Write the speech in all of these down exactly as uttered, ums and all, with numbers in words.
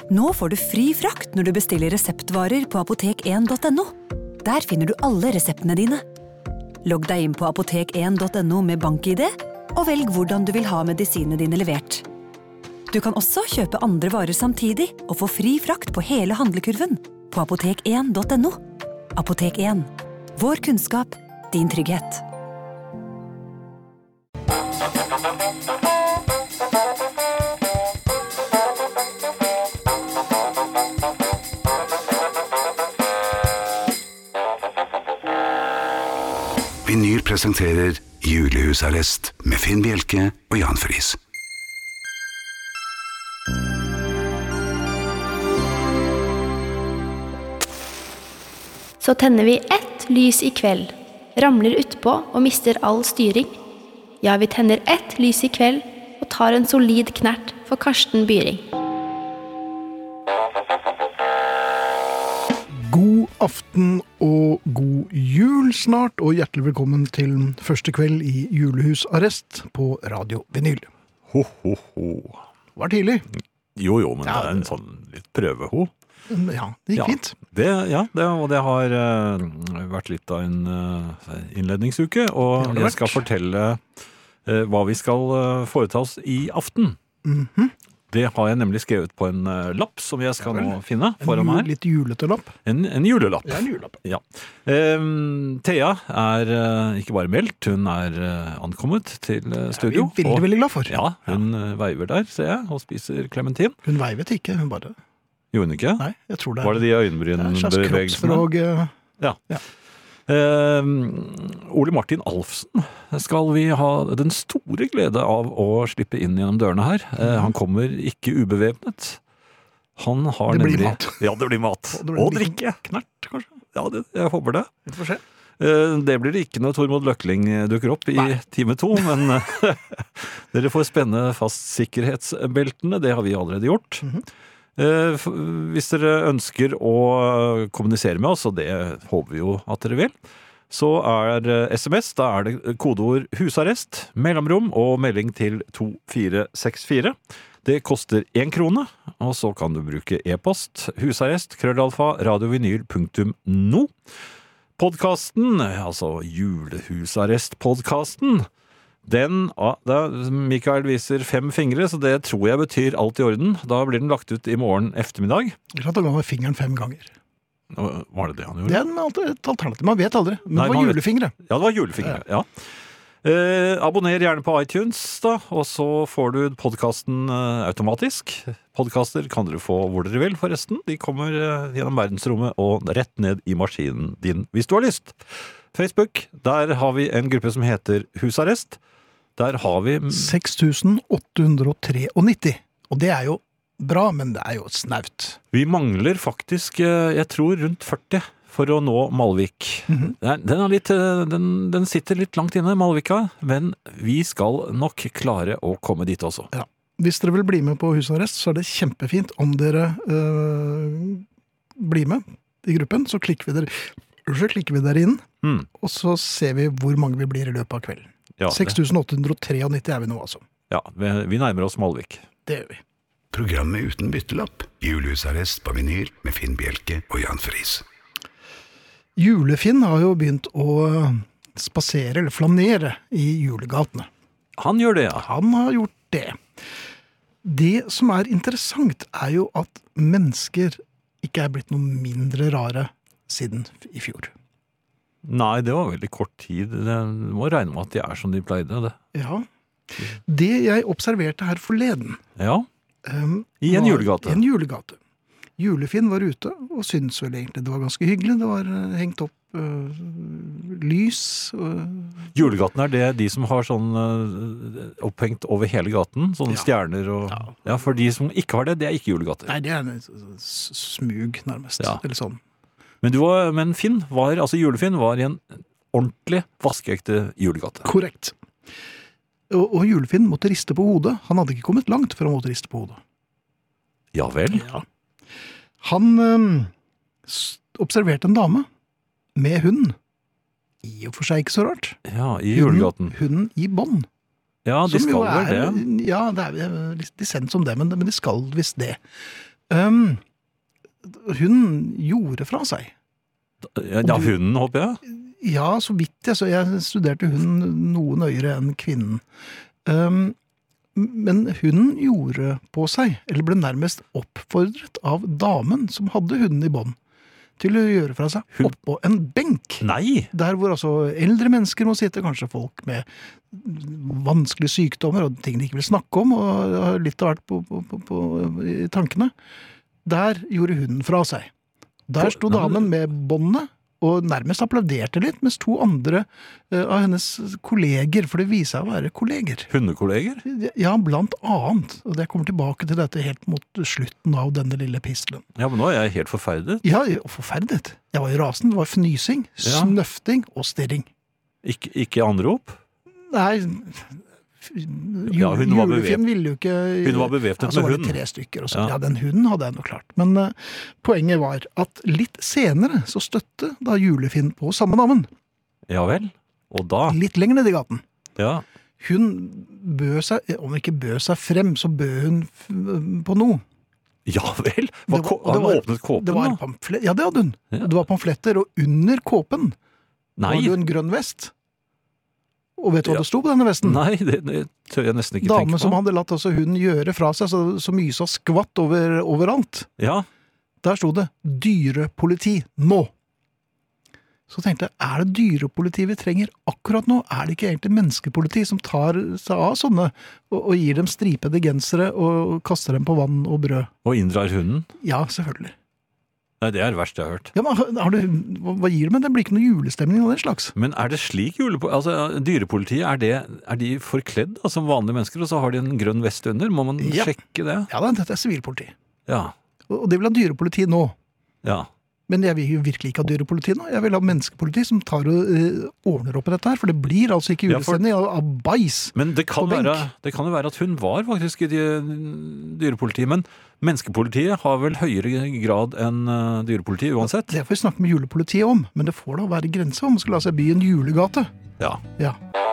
Nå får du fri frakt når du bestiller reseptvarer på apotek en punktum no. Der finner du alle reseptene dine. Logg deg inn på apotek en punktum no med bank-I D, og velg hvordan du vil ha medisinene dine levert. Du kan også kjøpe andre varer samtidig og få fri frakt på hele handlekurven på apotek en punktum no. Apotek en. Vår kunnskap, din trygghet. Vinyl presenterer Julehusarrest med Finn Bjelke og Jan Friis. Så tenner vi ett lys i kveld, ramler utpå og mister all styring. Ja, vi tenner ett lys i kveld og tar en solid knert for Karsten Byring. God aften og god jul snart, og hjertelig velkommen til første kveld i Julehusarrest på Radio Vinyl. Ho, ho, ho. Det var tidlig. Jo, jo, men Ja, det er en sånn litt prøveho. Ja, det gikk Ja, fint. Det, ja, det, og det har uh, vært litt av en uh, innledningsuke, og Det har det jeg skal vært. fortelle uh, hva vi skal uh, foreta oss i aften. Mhm. Det har jeg nemlig skrevet på en uh, lapp som jeg skal Ja vel. nå finne En foran jul, meg her. litt julete lapp. En, en julelapp. Ja, en julelapp. Ja. Um, Thea er uh, ikke bare meldt, hun er uh, ankommet til uh, studio. Vi er veldig, og- veldig glad for. Ja, hun uh, veiver der, ser jeg, og spiser klementin. Hun veivet ikke, hun bare... Gjorde hun ikke? Nei, jeg tror det er... Var det de det er en slags øyenbrynbevegelsene? kroppsspråk... eh, Ja. Ja. Eh, Ole Martin Alfsen skal vi ha den store glede av å slippe inn gjennom dørene her. Eh, han kommer ikke ubevæpnet. Han har Det blir nemlig... mat. Ja, det blir mat. Og det blir Og en liten drikke. knert, kanskje. Ja, det, jeg håper det. Vi får se. Eh, Det blir det ikke når Tormod Løkling dukker opp i Nei. time to, men dere får spenne fast sikkerhetsbeltene. Det har vi allerede gjort. Mhm. Eh, f- Hvis dere ønsker å kommunisere med oss, og det håper vi jo at dere vil, så er eh, sms, da er det kodeord husarrest, mellomrom og melding til to fire seks fire. Det koster én krone, og så kan du bruke e-post, husarrest, krøllalfa, radiovinyl punktum no. Podcasten, altså julehusarrest-podcasten, den, ja, da, Mikael viser fem fingre, så det tror jeg betyr alt i orden. Da blir den lagt ut i morgen eftermiddag. Jeg har tatt med fingeren fem ganger. Nå, Var det det han Det gjorde? er en alt- et alternativ. Man vet aldri. Men Nei, det var man vet- julefingre. Ja, det var julefingre, ja. Eh, abonner gjerne på iTunes, da, og så får du podcasten eh, automatisk. Podcaster kan dere få hvor dere vil, forresten. De kommer eh, gjennom verdensrommet og rett ned i maskinen din, hvis du har lyst. Facebook, der har vi en gruppe som heter Husarrest. Der har vi seks tusen åtte hundre nittiotre. Og det er jo bra, men det er jo snaut. Vi mangler faktisk, eh, jeg tror, rundt førti for å nå Malvik. Mhm. Den, den, er litt, eh, den, den sitter litt langt inne, Malvika, men vi skal nok klare å komme dit også. Ja. Hvis dere vil bli med på husarrest, så er det kjempefint om dere øh, blir med i gruppen. Så klikker vi dere, så klikker vi dere inn, Mm. og så ser vi hvor mange vi blir i løpet av kvelden. Ja, seks tusen åtte hundre nittiotre er vi nå, altså. ja vi, vi nærmer oss Malvik. Det gjør vi. Programmet uten byttelapp. Julehusarrest på vinyl med Finn Bjelke og Jan Friis. Julefinn har jo begynt å spasere, eller flanere, i julegatene. Han gjør det, ja. Han har gjort det. Det som er interessant, er jo at mennesker ikke er blitt noe mindre rare siden i fjor. Nei, det var veldig kort tid. Det må regne med at de er som de pleide. Det. Ja. Det jeg observerte her forleden, Ja, um, I en var julegate. i en julegate. Julefinn var ute og syntes vel egentlig det var ganske hyggelig. Det var eh, hengt opp øh, lys. Og, Julegaten er det de som har sånn eh, opphengt over hele gaten, sånne Ja. stjerner og... Ja. Ja, for de som ikke har det, det er ikke julegater. nei, det er en s- smug, nærmest. Ja. Eller sånn. Men, du var, men Finn var, altså Julefinn var i en ordentlig vaskeekte julegate. Korrekt. Og, og Julefinn måtte riste på hodet. Han hadde ikke kommet langt før han måtte riste på hodet. Ja vel? Ja. Han øhm, s- observerte en dame med hund. I og for seg ikke så rart. Ja, i julegaten. Hunden, hunden i bånd. Ja, de Som skal jo vel er, det. ja, det er litt dissens om det, men, men de skal visst det. Um, hun gjorde fra seg. Ja, hunden, håper jeg. Ja, så vidt jeg, så jeg studerte hunden noe nøyere enn kvinnen. Um, men hunden gjorde på seg, eller ble nærmest oppfordret av damen som hadde hunden i bånd, til å gjøre fra seg Hun- oppå en benk. Nei! Der hvor altså eldre mennesker må sitte, kanskje folk med vanskelige sykdommer og ting de ikke vil snakke om, og har litt av hvert på, på, på, på, i tankene. Der gjorde hunden fra seg. Der sto Nei, men- damen med båndet, og nærmest applauderte litt, mens to andre eh, av hennes kolleger, for det viser seg å være kolleger. Hundekolleger? Ja, blant annet. Og jeg kommer tilbake til dette helt mot slutten av denne lille pistelen. Ja, men nå er jeg helt forferdet. Ja, og forferdet. Jeg var i rasen. Det var fnysing, Ja. snøfting og stirring. Ikke, ikke anrop? Nei, Ja, hun var julefilm bevæp- ville jo ikke... Hun var bevæpnet så med var det hund. tre stykker. Og så. Ja. Ja. Den hunden hadde jeg nok klart. Men uh, poenget var at litt senere så støtte da julefilm på samme damen. Ja vel. Og da? Litt lenger ned i gaten. Ja. Hun bød seg, om ikke bød seg frem, så bød hun f på noe. Ja vel? Hva, Det var- ko- han det var- åpnet kåpen, Det var da? pamflet, ja, det hadde hun. Ja. Det var pamfletter, og under kåpen Nei. var det en grønn vest. Og vet du hva Ja. det sto på denne vesten? Nei, det, det tør jeg nesten ikke Dame tenke på. som hadde latt altså hun gjøre fra seg, så, så mye så skvatt over, overalt. Ja, Der sto det dyrepoliti nå. Så tenkte jeg, er det dyrepoliti vi trenger akkurat nå? Er det ikke egentlig menneskepoliti som tar seg av sånne, og, og gir dem stripede gensere og kaster dem på vann og brød? og inndrar hunden. Ja, selvfølgelig. Nei, det er det verste jeg har hørt. Ja, men har du, hva, hva gir det med? Det blir ikke noe julestemning av den slags. Men er det slik julepo... Altså, dyrepolitiet, er, det, er de forkledd da, som vanlige mennesker, og så har de en grønn vest under? Må man Ja. sjekke det? Ja da, dette er sivilpoliti. Ja. Og og det vil ha dyrepoliti nå. Ja. Men jeg vil jo virkelig ikke ha dyrepoliti nå. Jeg vil ha menneskepoliti som tar og eh, ordner opp i dette her, for det blir altså ikke Ja, for- julestemning av, av bæsj. Men det kan, På benk. være, det kan jo være at hun var faktisk i dy- dyrepolitiet, men menneskepolitiet har vel høyere grad enn uh, dyrepolitiet uansett? Det får vi snakke med julepolitiet om, men det får da være grenser om man skal la seg by en julegate. Ja. Ja.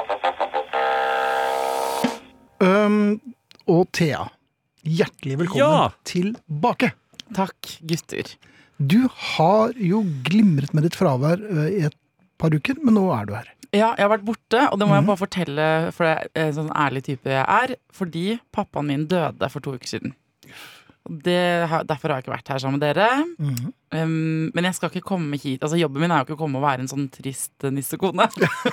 Um, og Thea, hjertelig velkommen Ja! tilbake. Takk, gutter. Du har jo glimret med ditt fravær eh, i et par uker, men nå er du her. Ja, jeg har vært borte, og det må Mhm. jeg bare fortelle, for det er en sånn ærlig type jeg er, fordi pappaen min døde for to uker siden. Og Det, har- derfor har jeg ikke vært her sammen med dere. Mhm. Um, men jeg skal ikke komme hit. Altså Jobben min er jo ikke å komme og være en sånn trist nissekone.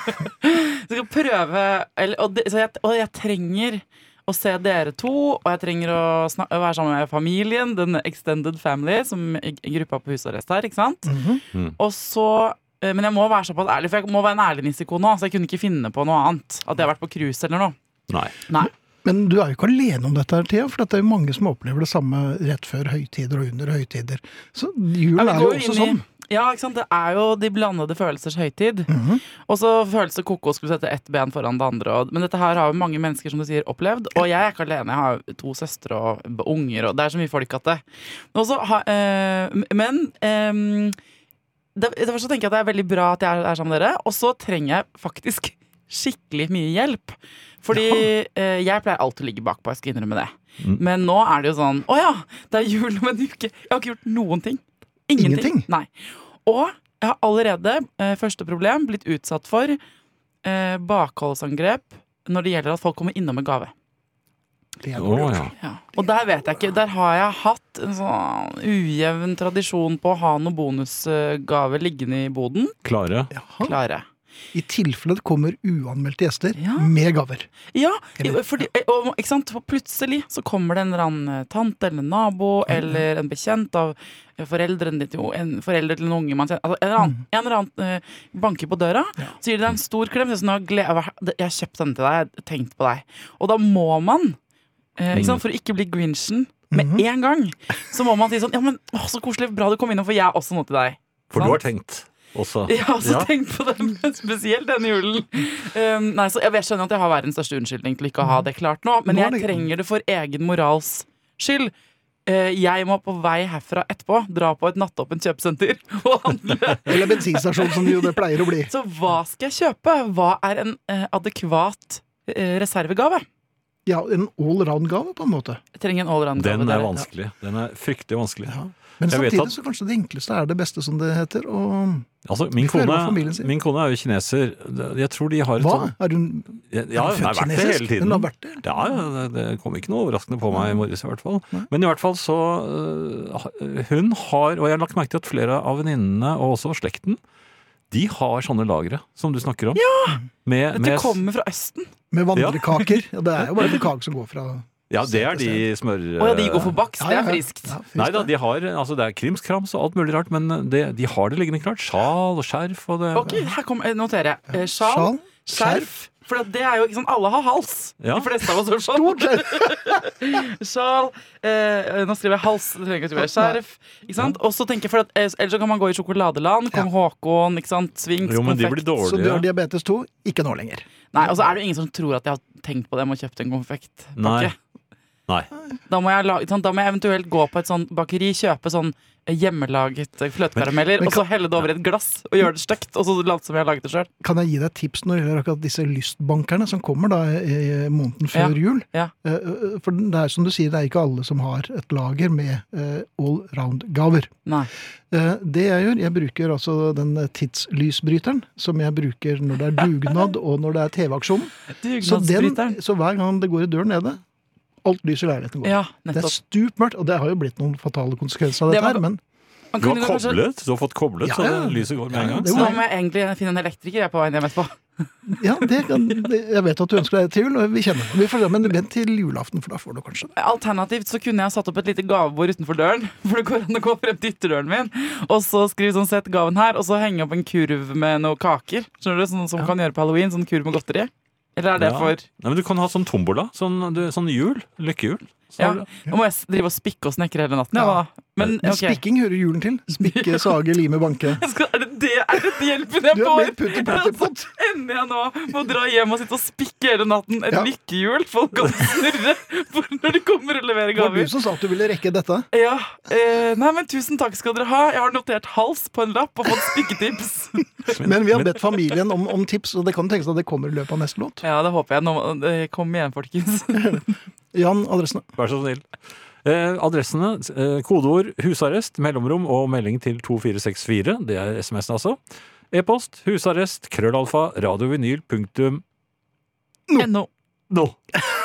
Så jeg skal prøve eller, og, det, så jeg, og jeg trenger å se dere to, og jeg trenger å, snak, å være sammen med familien, den extended family, som i, i gruppa på husarrest her, ikke sant? Mhm. Og så eh, Men jeg må være såpass ærlig, for jeg må være en ærlig nissekone nå, så jeg kunne ikke finne på noe annet. At jeg har vært på cruise eller noe. Nei. Nei. Men du er jo ikke alene om dette, her, Thea, for det er jo mange som opplever det samme rett før høytider og under høytider. Så julen Ja, er vi jo går også inn i- sånn. Ja, ikke sant? Det er jo de blandede følelsers høytid. Mhm. Og så føles det koko å skulle sette ett ben foran det andre. Og, men dette her har jo mange mennesker som du sier opplevd. Og jeg er ikke alene. Jeg har jo to søstre og b- unger, og det er så mye folk at det. Og så ha, eh, men eh, det, Derfor så tenker jeg at det er veldig bra at jeg er, er sammen med dere. Og så trenger jeg faktisk skikkelig mye hjelp. Fordi eh, jeg pleier alltid å ligge bakpå, jeg skal innrømme det. Mm. Men nå er det jo sånn å ja, det er jul om en uke. Jeg har ikke gjort noen ting. Ingenting. Ingenting? Nei. Og jeg har allerede, eh, første problem, blitt utsatt for eh, bakholdsangrep når det gjelder at folk kommer innom med gave. Det er Å, dårlig gjort. ja. Ja. Og der vet jeg ikke, der har jeg hatt en sånn ujevn tradisjon på å ha noen bonusgave liggende i boden. Klare. Jaha. Klare. I tilfelle det kommer uanmeldte gjester Ja. med gaver. Ja, Eller- fordi, og, ikke sant? For plutselig så kommer det en eller annen tante eller en nabo eller en bekjent av foreldrene ditt, jo, en forelder til en unge man kjenner, altså en eller annen, en eller annen eh, banker på døra, Ja. så gir de deg en stor klem, så sånn, jeg har gle- jeg har kjøpt denne til deg, jeg har tenkt på deg. Og da må man, eh, ikke sant, for å ikke bli grinchen med Mhm. en gang, så må man si sånn, ja, men å, så koselig, bra du kom innom, for jeg har også noe til deg. For Sant? du har tenkt også. Jeg har også Ja. tenkt på det, men spesielt denne julen. Um, nei, så jeg vet- skjønner at jeg har verdens største unnskyldning til ikke å ha det klart nå, men Nå er jeg det- trenger det for egen morals skyld. Eh, jeg må på vei herfra etterpå dra på et nattåpent kjøpesenter og handle. Eller bensinstasjon, som jo det pleier å bli. Så hva skal jeg kjøpe? Hva er en eh, adekvat eh, reservegave? Ja, en all-round-gave på en måte. Jeg trenger en allround-gave. Den er dere. vanskelig. Den er fryktelig vanskelig. Ja. Men Jeg vet samtidig at- så kanskje det enkleste er det beste, som det heter. Og Altså, min Hør hva kone, familien sier. min kone er jo kineser. Jeg tror de har et hva? sånt- Er hun Ja, er hun jeg har født vært det kinesisk? hele tiden. Hun har vært det? Ja, ja, det, det kom ikke noe overraskende på meg i morges i hvert fall. Nei. Men i hvert fall så øh, hun har, og jeg har lagt merke til at flere av venninnene og også slekten, de har sånne lagre som du snakker om. Ja! Med, Dette med, kommer fra Østen. Med vandrekaker. Ja, det er jo bare en kake som går fra ja, det er de smør... Å ja, de går for bakst. Det Ja, er ja, ja. friskt. Ja, friskt, Nei da, ja. de har, altså det er krimskrams og alt mulig rart, men det, de har det liggende klart. Sjal og skjerf og det. Ok, her kom, eh, noterer jeg. Eh, Sjal, Sjal, skjerf. For det er jo ikke sånn, alle har hals. Ja. De fleste av oss har sånn. Sjal, eh, nå skriver jeg hals, det trenger ikke å skrive skjerf. Ikke sant? Og så tenker jeg, for at, eh, ellers så kan man gå i sjokoladeland, kong Håkon, ikke sant, Swings, Jo, men de blir konfekt. Så du har dårlige. diabetes to, ikke nå lenger. Nei, og så er det jo ingen som tror at jeg har tenkt på det med å kjøpe en konfektpakke. Nei. Nei. Da må, jeg lage, sånn, da må jeg eventuelt gå på et sånn bakeri, kjøpe sånn hjemmelaget fløtekarameller, Men- men og så kan- helle det over i et glass og gjøre det stygt, og så late som jeg har laget det sjøl. Kan jeg gi deg et tips når det gjelder akkurat disse lystbankerne som kommer da i måneden før Ja, jul? ja. Eh, For det er som du sier, det er ikke alle som har et lager med eh, all-round-gaver. Nei. Eh, Det jeg gjør, jeg bruker altså den tidslysbryteren som jeg bruker når det er dugnad og når det er T V-aksjon. Så, den, Dugnadsbryteren. så hver gang det går i døren nede, alt lys i leiligheten går. Ja, Det er nettopp. stupmørkt, og det har jo blitt noen fatale konsekvenser av Det dette var- her, men Man Du har kunne kanskje- koblet, du har fått koblet, Ja, så ja. det lyset går med en Ja, gang. det Så var- da må jeg egentlig finne en elektriker jeg er på veien hjem etterpå. ja, det kan, det, jeg vet at du ønsker deg til jul, og vi kjenner det. Vi får se, men vent til julaften, for da får du kanskje det. Alternativt så kunne jeg satt opp et lite gavebord utenfor døren. For det går an å gå frem til ytterdøren min, og så skrive sånn sett gaven her, og så henge opp en kurv med noen kaker. Skjønner du, sånn som man kan gjøre på halloween, sånn kurv med godteri. Eller er det Ja. for Nei, men du kan ha sånn tombola, sånn, du, sånn jul, lykkehjul. Så Ja, har du- nå må jeg s- drive og spikke og snekre hele natten. Ja, Ja. da. Men, Men ok. spikking hører julen til. Spikke, sage, lime, banke. Jeg skal, er det det er det hjelpen jeg Du er får? blitt putt i pottepott. Ender jeg nå med å dra hjem og sitte og spikke hele natten? Et Ja. lykkehjul folk kan snurre for når de kommer og leverer Det var du gaver. som sa at du ville rekke dette. Ja, eh, nei, men tusen takk skal dere ha. Jeg har notert hals på en lapp og fått spikketips. Men vi har bedt familien om, om tips, og det kan tenkes at det kommer i løpet av neste låt. Ja, det håper jeg. Nå, eh, kom igjen, folkens. Jan, adressene. Vær så snill. Eh, adressene, eh, kodeord husarrest, mellomrom og melding til to fire seks fire. Det er S M S-en altså. E-post husarrest, krøllalfa, radiovinyl, punktum Ennå. nå.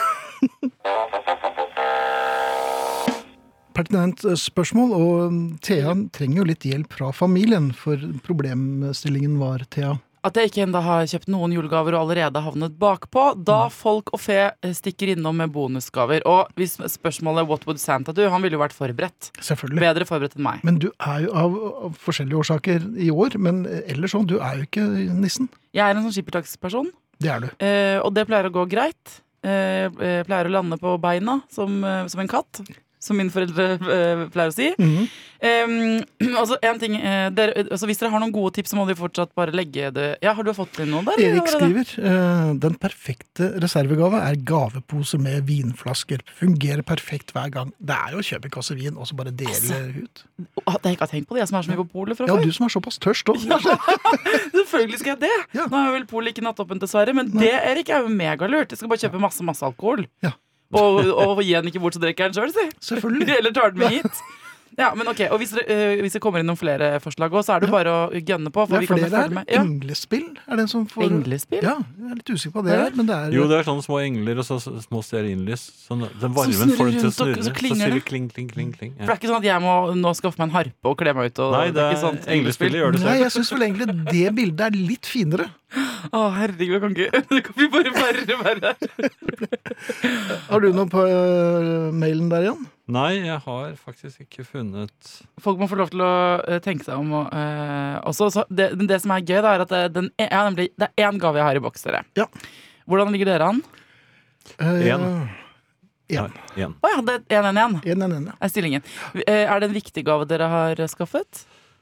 Pertinent eh, spørsmål, og mm, Thea trenger jo litt hjelp fra familien, for problemstillingen var, Thea. At jeg ikke enda har kjøpt noen julegaver og allerede havnet bakpå, da folk og fe stikker innom med bonusgaver. Og hvis spørsmålet 'What would Santa do?', han ville jo vært forberedt. Selvfølgelig. Bedre forberedt enn meg. Men du er jo av, av forskjellige årsaker i år, men ellers sånn, du er jo ikke nissen. Jeg er en sånn skippertaksperson, Det er du. eh, og det pleier å gå greit. Eh, eh, pleier å lande på beina som, eh, som en katt, som mine foreldre eh, pleier å si. Mhm. Um, altså, en ting, eh, dere, altså, hvis dere har noen gode tips, så må dere fortsatt bare legge det. Ja, har du fått inn noen der? Erik allerede? skriver eh, den perfekte reservegave er gaveposer med vinflasker. Fungerer perfekt hver gang. Det er jo å kjøpe en kasse vin og så bare dele Altså, ut. At jeg ikke har tenkt på det, jeg som er så mye på polet fra Ja, før. du som er såpass tørst òg. Selvfølgelig skal jeg det. Ja. Nå er vel polet ikke nattåpent, dessverre, men Nei. det Erik, er jo megalurt. Jeg skal bare kjøpe masse masse alkohol. Ja. Og, og gi den ikke bort, så drikker jeg den sjøl, si. Selvfølgelig. Eller tar den med hit. Ja, men ok, og hvis det, øh, hvis det kommer inn noen flere forslag også, så er det jo bare å gønne på. For Ja, vi for kan jo det er følge med. Ja. englespill. Er det som får Englespill? Ja, jeg er litt usikker på hva det er, men det er Jo, det er sånne små engler og så så små stearinlys. Sånn, den varmen snurrer får den til å rundt og- snurre. så Så klinger sier det. det kling, kling, kling, kling. For det Ja. er ikke sånn at jeg må nå skaffe meg en harpe og kle meg ut. Og, Nei, det er ikke sånt englespillet gjør det Nei, selv. jeg syns vel egentlig det bildet er litt finere. Å, herregud, jeg kan ikke Det kan bli bare verre og verre. Har du noe på øh, mailen der, Jan? Nei, jeg har faktisk ikke funnet Folk må få lov til å eh, tenke seg om. Og, eh, også, så det, men det som er gøy, da, er at det, den, jeg har nemlig, det er én gave jeg har i boks, dere. Ja. Hvordan ligger dere an? Eh, En. En. Nei, igjen. Å ja, det er én én én. En, en, en, ja. Er stillingen. Eh, Er det en viktig gave dere har skaffet?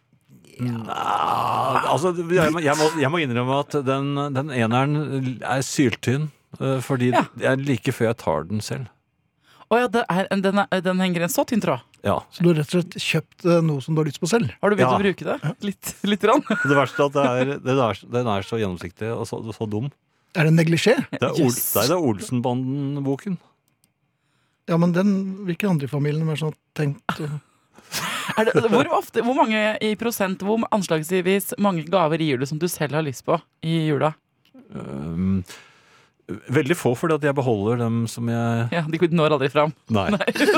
Nei, altså, jeg må, jeg, må, jeg må innrømme at den, den eneren er syltynn. eh, Fordi Ja. det er like før jeg tar den selv. Å ja, det er, den, er, den henger i en så tynn tråd. Ja. Så du har rett og slett kjøpt øh, noe som du har lyst på selv? Har du begynt Ja. å bruke det? Litt, litt rann? Det verste er at det er, den, er, den er så gjennomsiktig og så, så dum. Er det neglisjé? Det er, Ol Yes. Nei, det er Olsenbanden-boken. Ja, men den, hvilke andre i familien er sånn tenkt? å- Er det, hvor, ofte, hvor mange i prosent, hvor anslagsvis mange gaver gir du som du selv har lyst på i jula? Um, veldig få, fordi at jeg beholder dem som jeg Ja, De når aldri fram. Nei.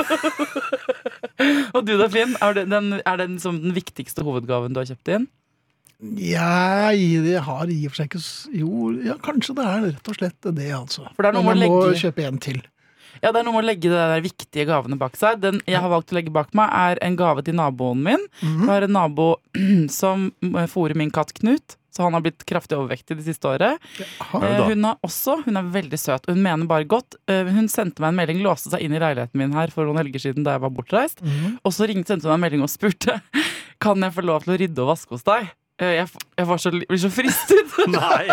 Og du da, Finn? Er det den, er den som den viktigste hovedgaven du har kjøpt inn? Ja, jeg har i og for seg ikke s- Jo, ja, kanskje det er rett og slett det, altså. For det er noe Men med jeg å må legge- kjøpe en til. Ja, det er noe med å legge de der viktige gavene bak seg. Den jeg har valgt å legge bak meg, er en gave til naboen min. Mhm. Jeg har en nabo som fôrer min katt Knut, så han har blitt kraftig overvektig det siste året. Aha. Ja, Eh, da. Hun er også, hun er veldig søt, og hun mener bare godt. Eh, Hun sendte meg en melding, låste seg inn i leiligheten min her for noen helger siden da jeg var bortreist. Mhm. Og så ringte, sendte hun meg en melding og spurte kan jeg få lov til å rydde og vaske hos deg. Eh, Jeg, f- jeg var så, blir så fristet. Nei.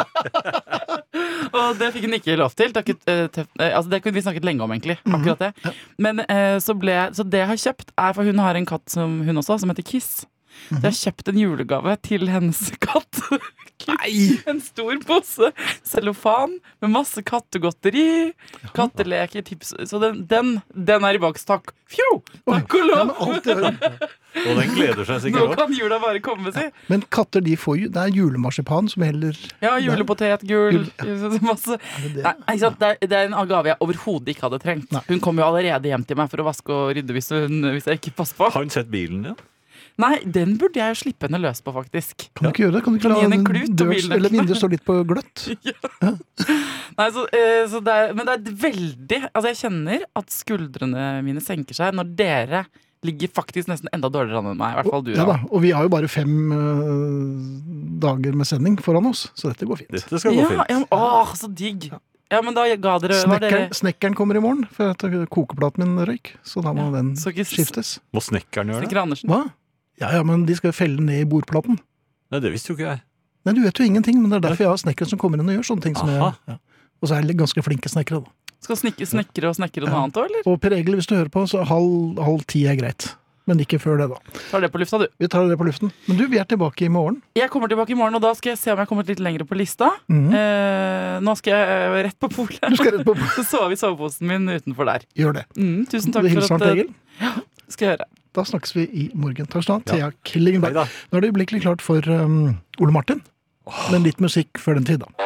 Og det fikk hun ikke lov til. Det, er ikke, eh, tøft- eh, altså det kunne vi snakket lenge om, egentlig. Akkurat det. Men eh, så, ble, så det jeg har kjøpt, er for hun har en katt som hun også, som heter Kiss. Så jeg har kjøpt en julegave til hennes katt. Kiss. En stor pose cellofan med masse kattegodteri, katteleker, tips. Så den, den, den er i boks. Takk. Fjo! Takk og Ja, lov! men, alt det, Og den gleder seg Nå sikkert også. kan jula bare komme, si. men katter, de får jo Det er julemarsipan som heller Ja, julepotet, gul, masse. Er det det? Nei, ikke sant? Det, er, det er en gave jeg overhodet ikke hadde trengt. Nei. Hun kom jo allerede hjem til meg for å vaske og rydde hvis, hun, hvis jeg ikke passer på. Har hun sett bilen din? Nei, den burde jeg jo slippe henne løs på, faktisk. Kan du ikke gjøre det? Kan du ikke Kan gi henne en la klut og dørs bilnøkkelen? eller vinduet stå litt på gløtt? Nei, så, eh, så det er, men det er veldig Altså, jeg kjenner at skuldrene mine senker seg når dere ligger faktisk nesten enda dårligere an enn meg. I hvert fall du, Ja da. da, og vi har jo bare fem øh, dager med sending foran oss, så dette går fint. Dette skal gå Ja, fint. ja, men- åh, så digg. Ja, men da ga dere var dere Snekkeren, snekkeren kommer i morgen, for at kokeplaten min røyk, så da må Ja, den så ikke s- skiftes. Må snekkeren gjøre det? Snekker Andersen. Hva? Ja, ja, men de skal jo felle ned i bordplaten. Nei, det visste jo ikke jeg. Nei, du vet jo ingenting, men det er derfor jeg har snekkere som kommer inn og gjør sånne ting som jeg, Aha. ja. Og så er det ganske flinke snekkere da. Skal snekke, snekre og snekre noe Ja. annet òg, eller? Og Per Egil, hvis du hører på, så halv, halv ti er greit. Men ikke før det da. Tar det på lufta, du. Vi tar det på luften. Men du, vi er tilbake i morgen. Jeg kommer tilbake i morgen, og da skal jeg se om jeg har kommet litt lenger på lista. Mhm. Eh, nå skal jeg eh, rett på polet. Du skal rett på Så sove i soveposen min utenfor der. Gjør det. Mm, tusen takk Du hilser for han at Per eh, Egil. skal jeg gjøre. Da snakkes vi i morgen. Takk skal du ha, Thea Killingenberg. Neida. Nå er det øyeblikkelig klart for um, Ole Martin. Men litt musikk før den tid, da.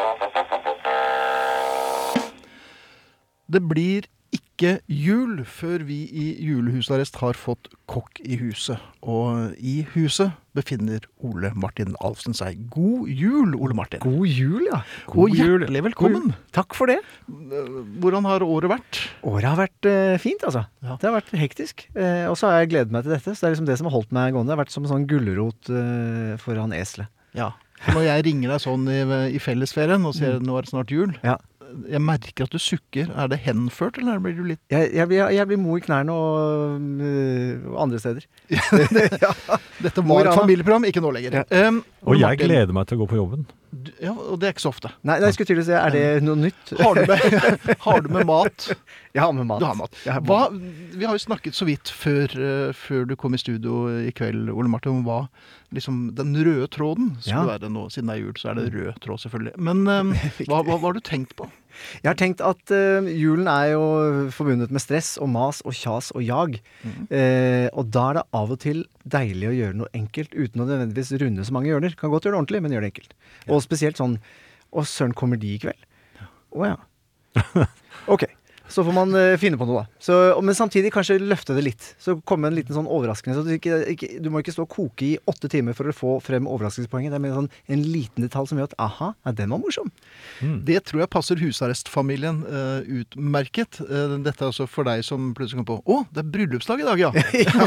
Det blir ikke jul før vi i julehusarrest har fått kokk i huset. Og i huset befinner Ole Martin Alfsen seg. God jul, Ole Martin. God jul, ja. Og hjertelig velkommen. Takk for det. Hvordan har året vært? Året har vært eh, fint, altså. Ja. Det har vært hektisk. Eh, og så har jeg gledet meg til dette. Så det er liksom det som har holdt meg gående. Det har vært som en sånn gulrot eh, foran eselet. Ja. Når jeg ringer deg sånn i, i fellesferien og sier nå er det snart jul, Ja. jeg merker at du sukker. Er det henført, eller blir du litt Jeg, jeg, blir, jeg blir mo i knærne og, øh, og andre steder. Dette Mo i var et rana. familieprogram, ikke nå lenger. Ja. Um, Og Ole jeg Martin, gleder meg til å gå på jobben. du- Ja, og det er ikke så ofte. Nei, nei, jeg skulle til å si, er det noe nytt? Har du med, har du med mat? Jeg har med mat. Du har mat. Jeg har Hva, vi har jo snakket så vidt før, eh, før du kom i studio i kveld, Ole Martin, om hva liksom den røde tråden skulle Ja. være nå. Siden det er jul, så er det rød tråd, selvfølgelig. Men um, hva, hva, hva har du tenkt på? Jeg har tenkt at øh, julen er jo forbundet med stress og mas og kjas og jag. eh, og da er det av og til deilig å gjøre noe enkelt uten å nødvendigvis runde så mange hjørner. Kan godt gjøre det ordentlig, men gjør det enkelt. Og spesielt sånn Å, søren, kommer de i kveld? Å ja. Ok. Så får man eh, finne på noe, da. Så, og- men samtidig kanskje løfte det litt. Så komme en liten sånn overraskelse. Så du, ikke, ikke, du må ikke stå og koke i åtte timer for å få frem overraskelsespoenget. Det er mer sånn en liten detalj som gjør at aha, ja, den var morsom. Det tror jeg passer husarrestfamilien eh, utmerket. Eh, dette er altså for deg som plutselig kommer på Å, det er bryllupsdag i dag, ja!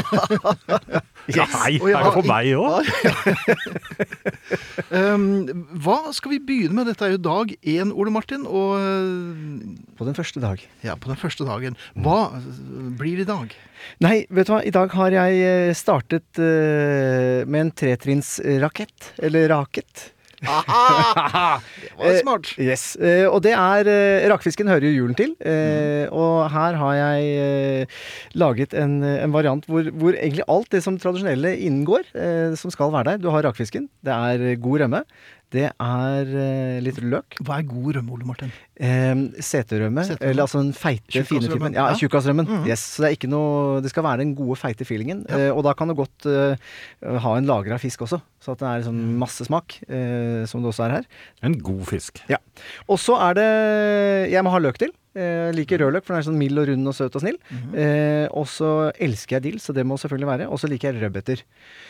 Nei, Og jeg er det har for meg òg? um, hva skal vi begynne med? Dette er jo dag én, Ole Martin. Og eh, På den første dag. ja, på den første dagen. Hva eh, blir det i dag? Nei, vet du hva? I dag har jeg eh, startet eh, med en tretrinnsrakett. Eller raket. Aha! Det var smart. Eh, yes. Eh, og det er eh, Rakfisken hører jo julen til. Eh, og her har jeg eh, laget en, en variant hvor, hvor egentlig alt det som tradisjonelle inngår, eh, som skal være der. Du har rakfisken. Det er god rømme. Det er eh, litt løk. Hva er god rømme, Ole Martin? Eh, seterømme, Seterømme. eller altså den feite, fine Tjukkasrømmen. typen. Ja, Ja. tjukkasrømmen. Mhm. Yes, så det er ikke noe, det skal være den gode, feite feelingen. Ja. Eh, og da kan det godt eh, ha en lager av fisk også, så at det er sånn masse smak, eh, som det også er her. En god fisk. Ja. Og så er det, jeg må ha løk til. Jeg liker rødløk, for den er sånn mild og rund og søt og snill. Mhm. eh, og så elsker jeg dill, så det må selvfølgelig være. Og så liker jeg rødbeter.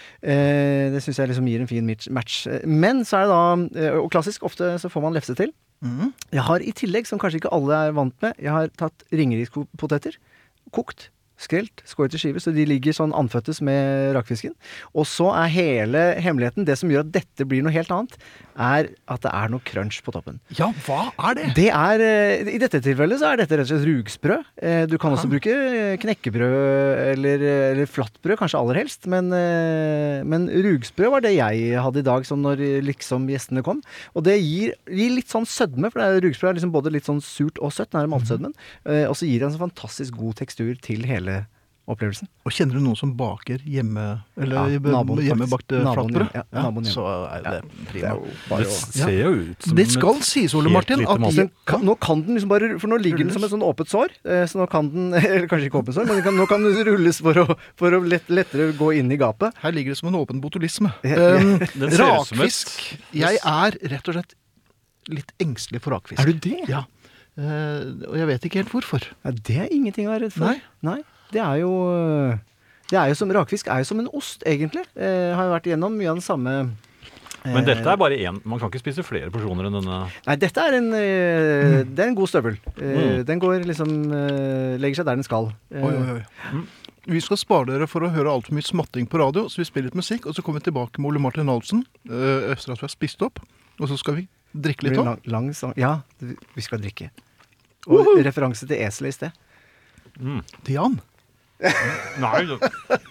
Eh, det synes jeg liksom gir en fin mitch- match. Men så er det da, eh, og klassisk, ofte så får man lefse til. Mhm. Jeg har i tillegg, som kanskje ikke alle er vant med, jeg har tatt ringerikspoteter, kokt, skrelt, skåret i skiver, så de ligger sånn anføttes med rakfisken. Og så er hele hemmeligheten, det som gjør at dette blir noe helt annet, er at det er noe crunch på toppen. Ja, hva er det? Det er, eh, I dette tilfellet så er dette rett og slett rugsprø. Eh, Du kan også Aha. bruke eh, knekkebrød eller, eller flatbrød, kanskje aller helst. Men, eh, men rugsprø var det jeg hadde i dag sånn når liksom gjestene kom. Og det gir, gir litt sånn sødme, for det er, rugsprø er liksom både litt sånn surt og søtt, den er maltsødmen. Eh, Og så gir det en sånn fantastisk god tekstur til hele opplevelsen. Og kjenner du noen som baker hjemme, eller Ja, naboen, hjemmebakte faktisk. Naboen, flatbrød? ja, naboen hjemme. så er det Det prima. er jo bare Det å ser jo ut som Det skal et sies, Ole helt Martin, lite at mål. Den kan, nå kan den liksom bare, for nå ligger den som et sånn åpent sår, eh, så nå kan den, eller kanskje ikke åpent sår, men den kan, nå kan den rulles for å, for å lett, lettere gå inn i gapet. Her ligger det som en åpen botulisme. Ja, Um, Den ser ut som et- rakfisk. Jeg er rett og slett litt engstelig for rakfisk. Er du det? Ja. Eh, og jeg vet ikke helt hvorfor. Ja, det er ingenting å være redd for. Nei. Nei, det er jo, det er jo som, rakfisk er jo som en ost, egentlig. Eh, har jo vært igjennom mye av den samme... eh, Men dette er bare én. Man kan ikke spise flere porsjoner enn denne. Nei, dette er en, eh, Mm. det er en god støvel. Eh, Den går liksom, eh, legger seg der den skal. Eh, Oi, oi, oi. Mm. Vi skal spare dere for å høre alt for mye smatting på radio, så vi spiller litt musikk, og så kommer vi tilbake med Ole Martin Alsen, øh, etter at vi har spist opp, og så skal vi drikke det litt blir òg. lang, lang, sang- ja, vi skal drikke. Og referanse til eselet i sted. Til Jan. Nei, det-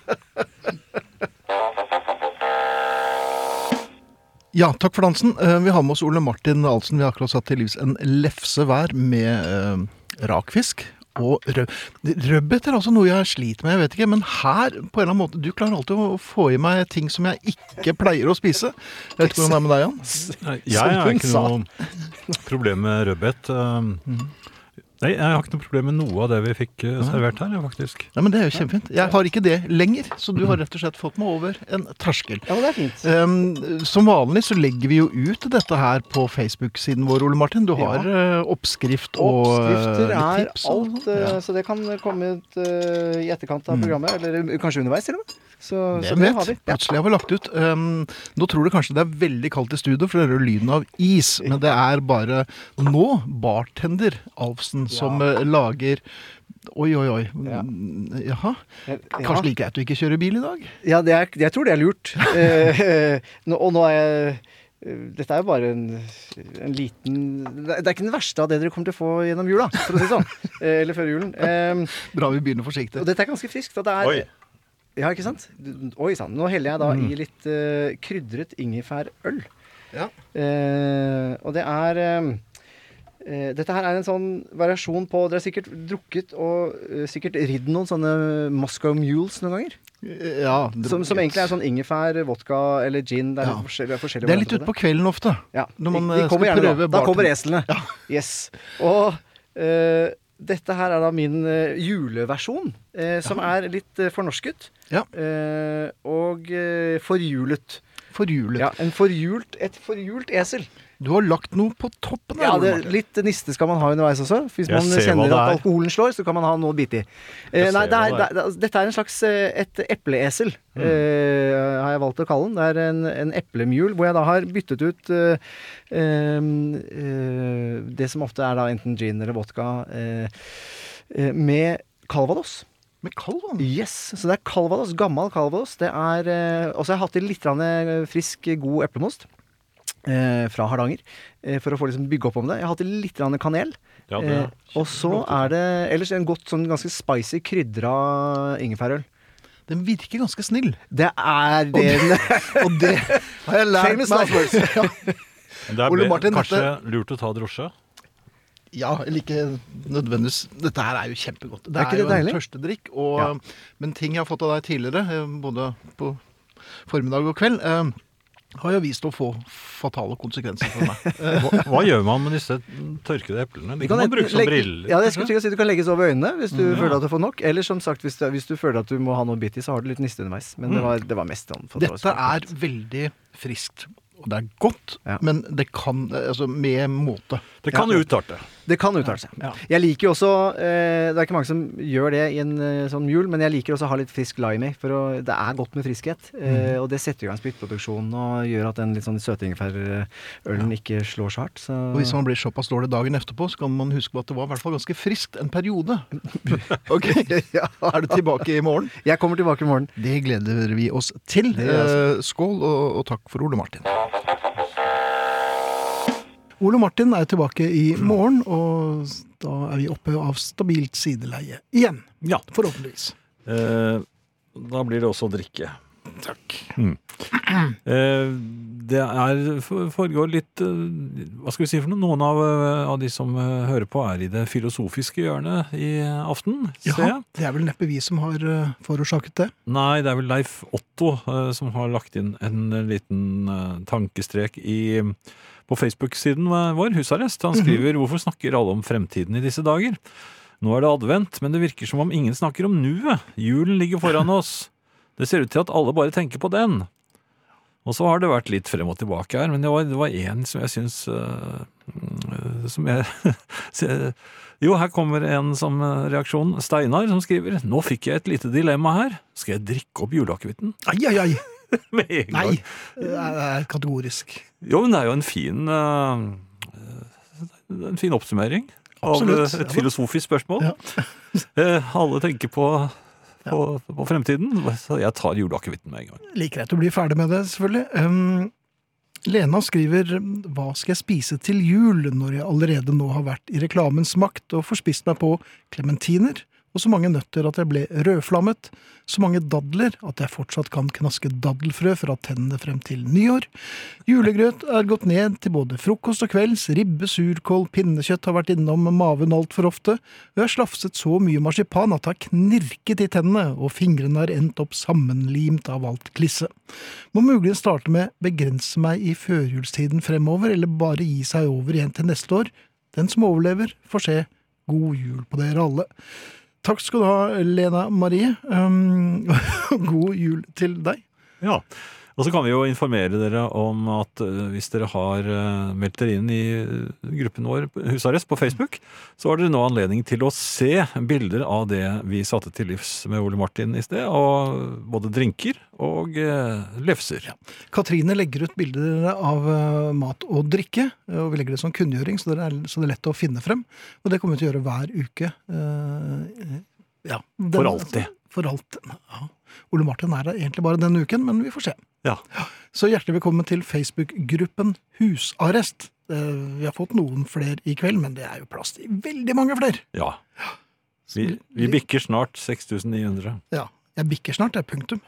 Ja, takk for dansen. Eh, Vi har med oss Ole Martin Alsen. Vi har akkurat satt til livs en lefse hver med eh, rakfisk og rød. Rødbet er altså noe jeg sliter med, jeg vet ikke, men her på en eller annen måte, du klarer alltid å få i meg ting som jeg ikke pleier å spise. Jeg vet ikke hvordan det er med deg, Jan? Nei, jeg Som har hun ikke sa. noe problem med rødbet. Um, Nei, jeg har ikke noe problem med noe av det vi fikk uh, servert her, ja, faktisk. Ja, men det er jo kjempefint. Jeg har ikke det lenger, så du har rett og slett fått meg over en terskel. Ja, men det er fint. Um, som vanlig så legger vi jo ut dette her på Facebook-siden vår, Ole Martin. Du har uh, oppskrift og uh, Oppskrifter litt er tips. og- alt, eh, ja. så det kan komme ut eh, i etterkant av programmet, eller kanskje underveis til og med. Så, så Hvem det har vet? vi. Ja. Plutselig har vi lagt ut. Um, nå tror du kanskje det er veldig kaldt i studio, for det er jo lyden av is. Men det er bare nå bartender Alfsen som uh, lager Oi, oi, oi. Ja. Mm, Jaha. Ja. Kanskje like greit du ikke kjører bil i dag? Ja, det er, jeg tror det er lurt. Eh, nå, og nå er jeg eh, Dette er jo bare en, en liten Det er ikke den verste av det dere kommer til å få gjennom jula, for å si det sånn. Eh, Eller før julen. Eh, Bra vi begynner forsiktig. og dette er ganske friskt. at Det er, Oi. Ja, ikke sant? Oi sann. Nå heller jeg da i litt eh, krydret ingefærøl. Ja. Eh, og det er eh, eh, Dette her er en sånn variasjon på Dere har sikkert drukket og eh, sikkert ridd noen sånne Moscow Mules noen ganger. Ja, Som, som egentlig er sånn ingefær, vodka eller gin. Det er Ja. litt forskjellige, forskjellige Det er litt varianter utpå kvelden ofte. på det. Ja. når man, de, de eh, kommer skal gjerne prøve da. Da kommer bartender. eslene. Ja. Yes. Og eh, dette her er da min eh, juleversjon, eh, som er litt uh, fornorsket. Ja. Eh, og uh, forhjulet. Forhjulet. Ja, en forhjult, et forhjult esel. Du har lagt noe på toppen der, Ja, Ole det, Martin. litt niste skal man ha underveis også. Hvis Jeg man ser hva kjenner det at er. alkoholen slår, så kan man ha noe å bite i. Eh, Jeg nei, ser det er, hva det det er, dette er en slags eh, et epleesel, eh, har jeg valgt å kalle den. Det er en, en eplemjul, hvor jeg da har byttet ut eh, eh, eh, det som ofte er da enten gin eller vodka, eh, eh, med calvados. Med kalvann. Yes, så det er calvados, gammel calvados. Det er, eh, også har jeg hatt i litt grann, eh, frisk, god eplemost. Eh, fra Hardanger, eh, for å få liksom bygge opp om det. Jeg har hatt i litt grann kanel. Ja, det eh, og så er det ellers en godt, sånn ganske spicy, krydra ingefærøl. Den virker ganske snill. Det er det. Og det har jeg lært Famous meg. last words. ja. Det er Ole be- Martin, kanskje dette- lurt å ta drosje? ja, eller ikke nødvendigvis. Dette her er jo kjempegodt. Det Er er, ikke det jo en deilig? tørstedrikk. Og, Ja. Men ting jeg har fått av deg tidligere, eh, både på formiddag og kveld, eh, har jo vist å få fatale konsekvenser for meg. Hva, hva gjør man med disse tørkede eplene? De kan man bruke som legge- briller. Ja, det skal kanskje? jeg si. Du kan legges over øynene hvis du Mm, ja. føler at du får nok. Eller som sagt, hvis du, hvis du føler at du må ha noe bitt i, så har du litt niste underveis. Men det var, det var mest sånn. for at det var Dette så- er veldig friskt, og det er godt, Ja. men det kan, altså med måte. Det kan Ja. utarte. Det kan uttale seg. Ja. Jeg liker jo også, eh, det er ikke mange som gjør det i en eh, sånn jul, men jeg liker også å ha litt frisk lime i, for å, det er godt med friskhet. Eh, og det setter i gang spyttproduksjonen og gjør at den litt sånn søtingefærølen ikke slår så hardt. Så. Og hvis man blir såpass dårlig dagen etterpå, så kan man huske på at det var i hvert fall ganske friskt en periode. Ok, Ja. er du tilbake i morgen? Jeg kommer tilbake i morgen. Det gleder vi oss til. Det gjør Eh, skål, og, og takk for Ole Martin. Ole Martin er tilbake i morgen, og da er vi oppe av stabilt sideleie igjen. Ja. Forhåpentligvis. Eh, da blir det også drikke. Takk. Eh, det er, for- foregår litt, eh, hva skal vi si for noe? Noen av, eh, av de som eh, hører på er i det filosofiske hjørnet i aften, ser jeg. Ja, det er vel neppe vi som har eh, forårsaket det. Nei, det er vel Leif Otto eh, som har lagt inn en liten eh, tankestrek i, på Facebook-siden vår, Husarrest. Han skriver, hvorfor snakker alle om fremtiden i disse dager? Nå er det advent, men det virker som om ingen snakker om nuet. Julen ligger foran oss. Det ser ut til at alle bare tenker på den. Og så har det vært litt frem og tilbake her, men det var, det var en som jeg synes uh, som jeg jo, her kommer en som reaksjon. Steinar som skriver, nå fikk jeg et lite dilemma her. Skal jeg drikke opp juleakevitten? Ai, ai, ai. Med en gang. Nei, det er kategorisk. Jo, men det er jo en fin uh, en fin oppsummering Absolutt, av uh, et ja da. filosofisk spørsmål. Ja. uh, alle tenker på, på, på fremtiden, så jeg tar juleakevitten med en gang. Like greit å bli ferdig med det, selvfølgelig. Um, Lena skriver, hva skal jeg spise til jul når jeg allerede nå har vært i reklamens makt og forspist meg på klementiner, og så mange nøtter at jeg ble rødflammet, så mange dadler at jeg fortsatt kan knaske daddelfrø fra tennene frem til nyår. Julegrøt er gått ned til både frokost og kvelds, ribbe, surkål, pinnekjøtt har vært innom maven alt for ofte, og jeg har slafset så mye marsipan at det har knirket i tennene, og fingrene har endt opp sammenlimt av alt klisse. Må muligens starte med begrense meg i førjulstiden fremover, eller bare gi seg over igjen til neste år. Den som overlever får se. God jul på dere alle. Takk skal du ha, Lena Marie. Um, god jul til deg. Ja, og så kan vi jo informere dere om at uh, hvis dere har uh, meldt dere inn i uh, gruppen vår Husarrest på Facebook, så har dere nå anledning til å se bilder av det vi satte til livs med Ole Martin i sted, og både drinker og uh, lefser. Ja. Katrine legger ut bilder av uh, mat og drikke, og vi legger det som kunngjøring, så det, er, så det er lett å finne frem. Og det kommer vi til å gjøre hver uke. Uh, ja, den, For alltid. For alltid, ja. Ole Martin er der egentlig bare denne uken, men vi får se. Ja. Så hjertelig velkommen til Facebook-gruppen Husarrest. Uh, vi har fått noen flere i kveld, men det er jo plass til veldig mange flere. Ja. Vi, vi bikker snart seks tusen ni hundre. Ja, jeg bikker snart, det er punktum.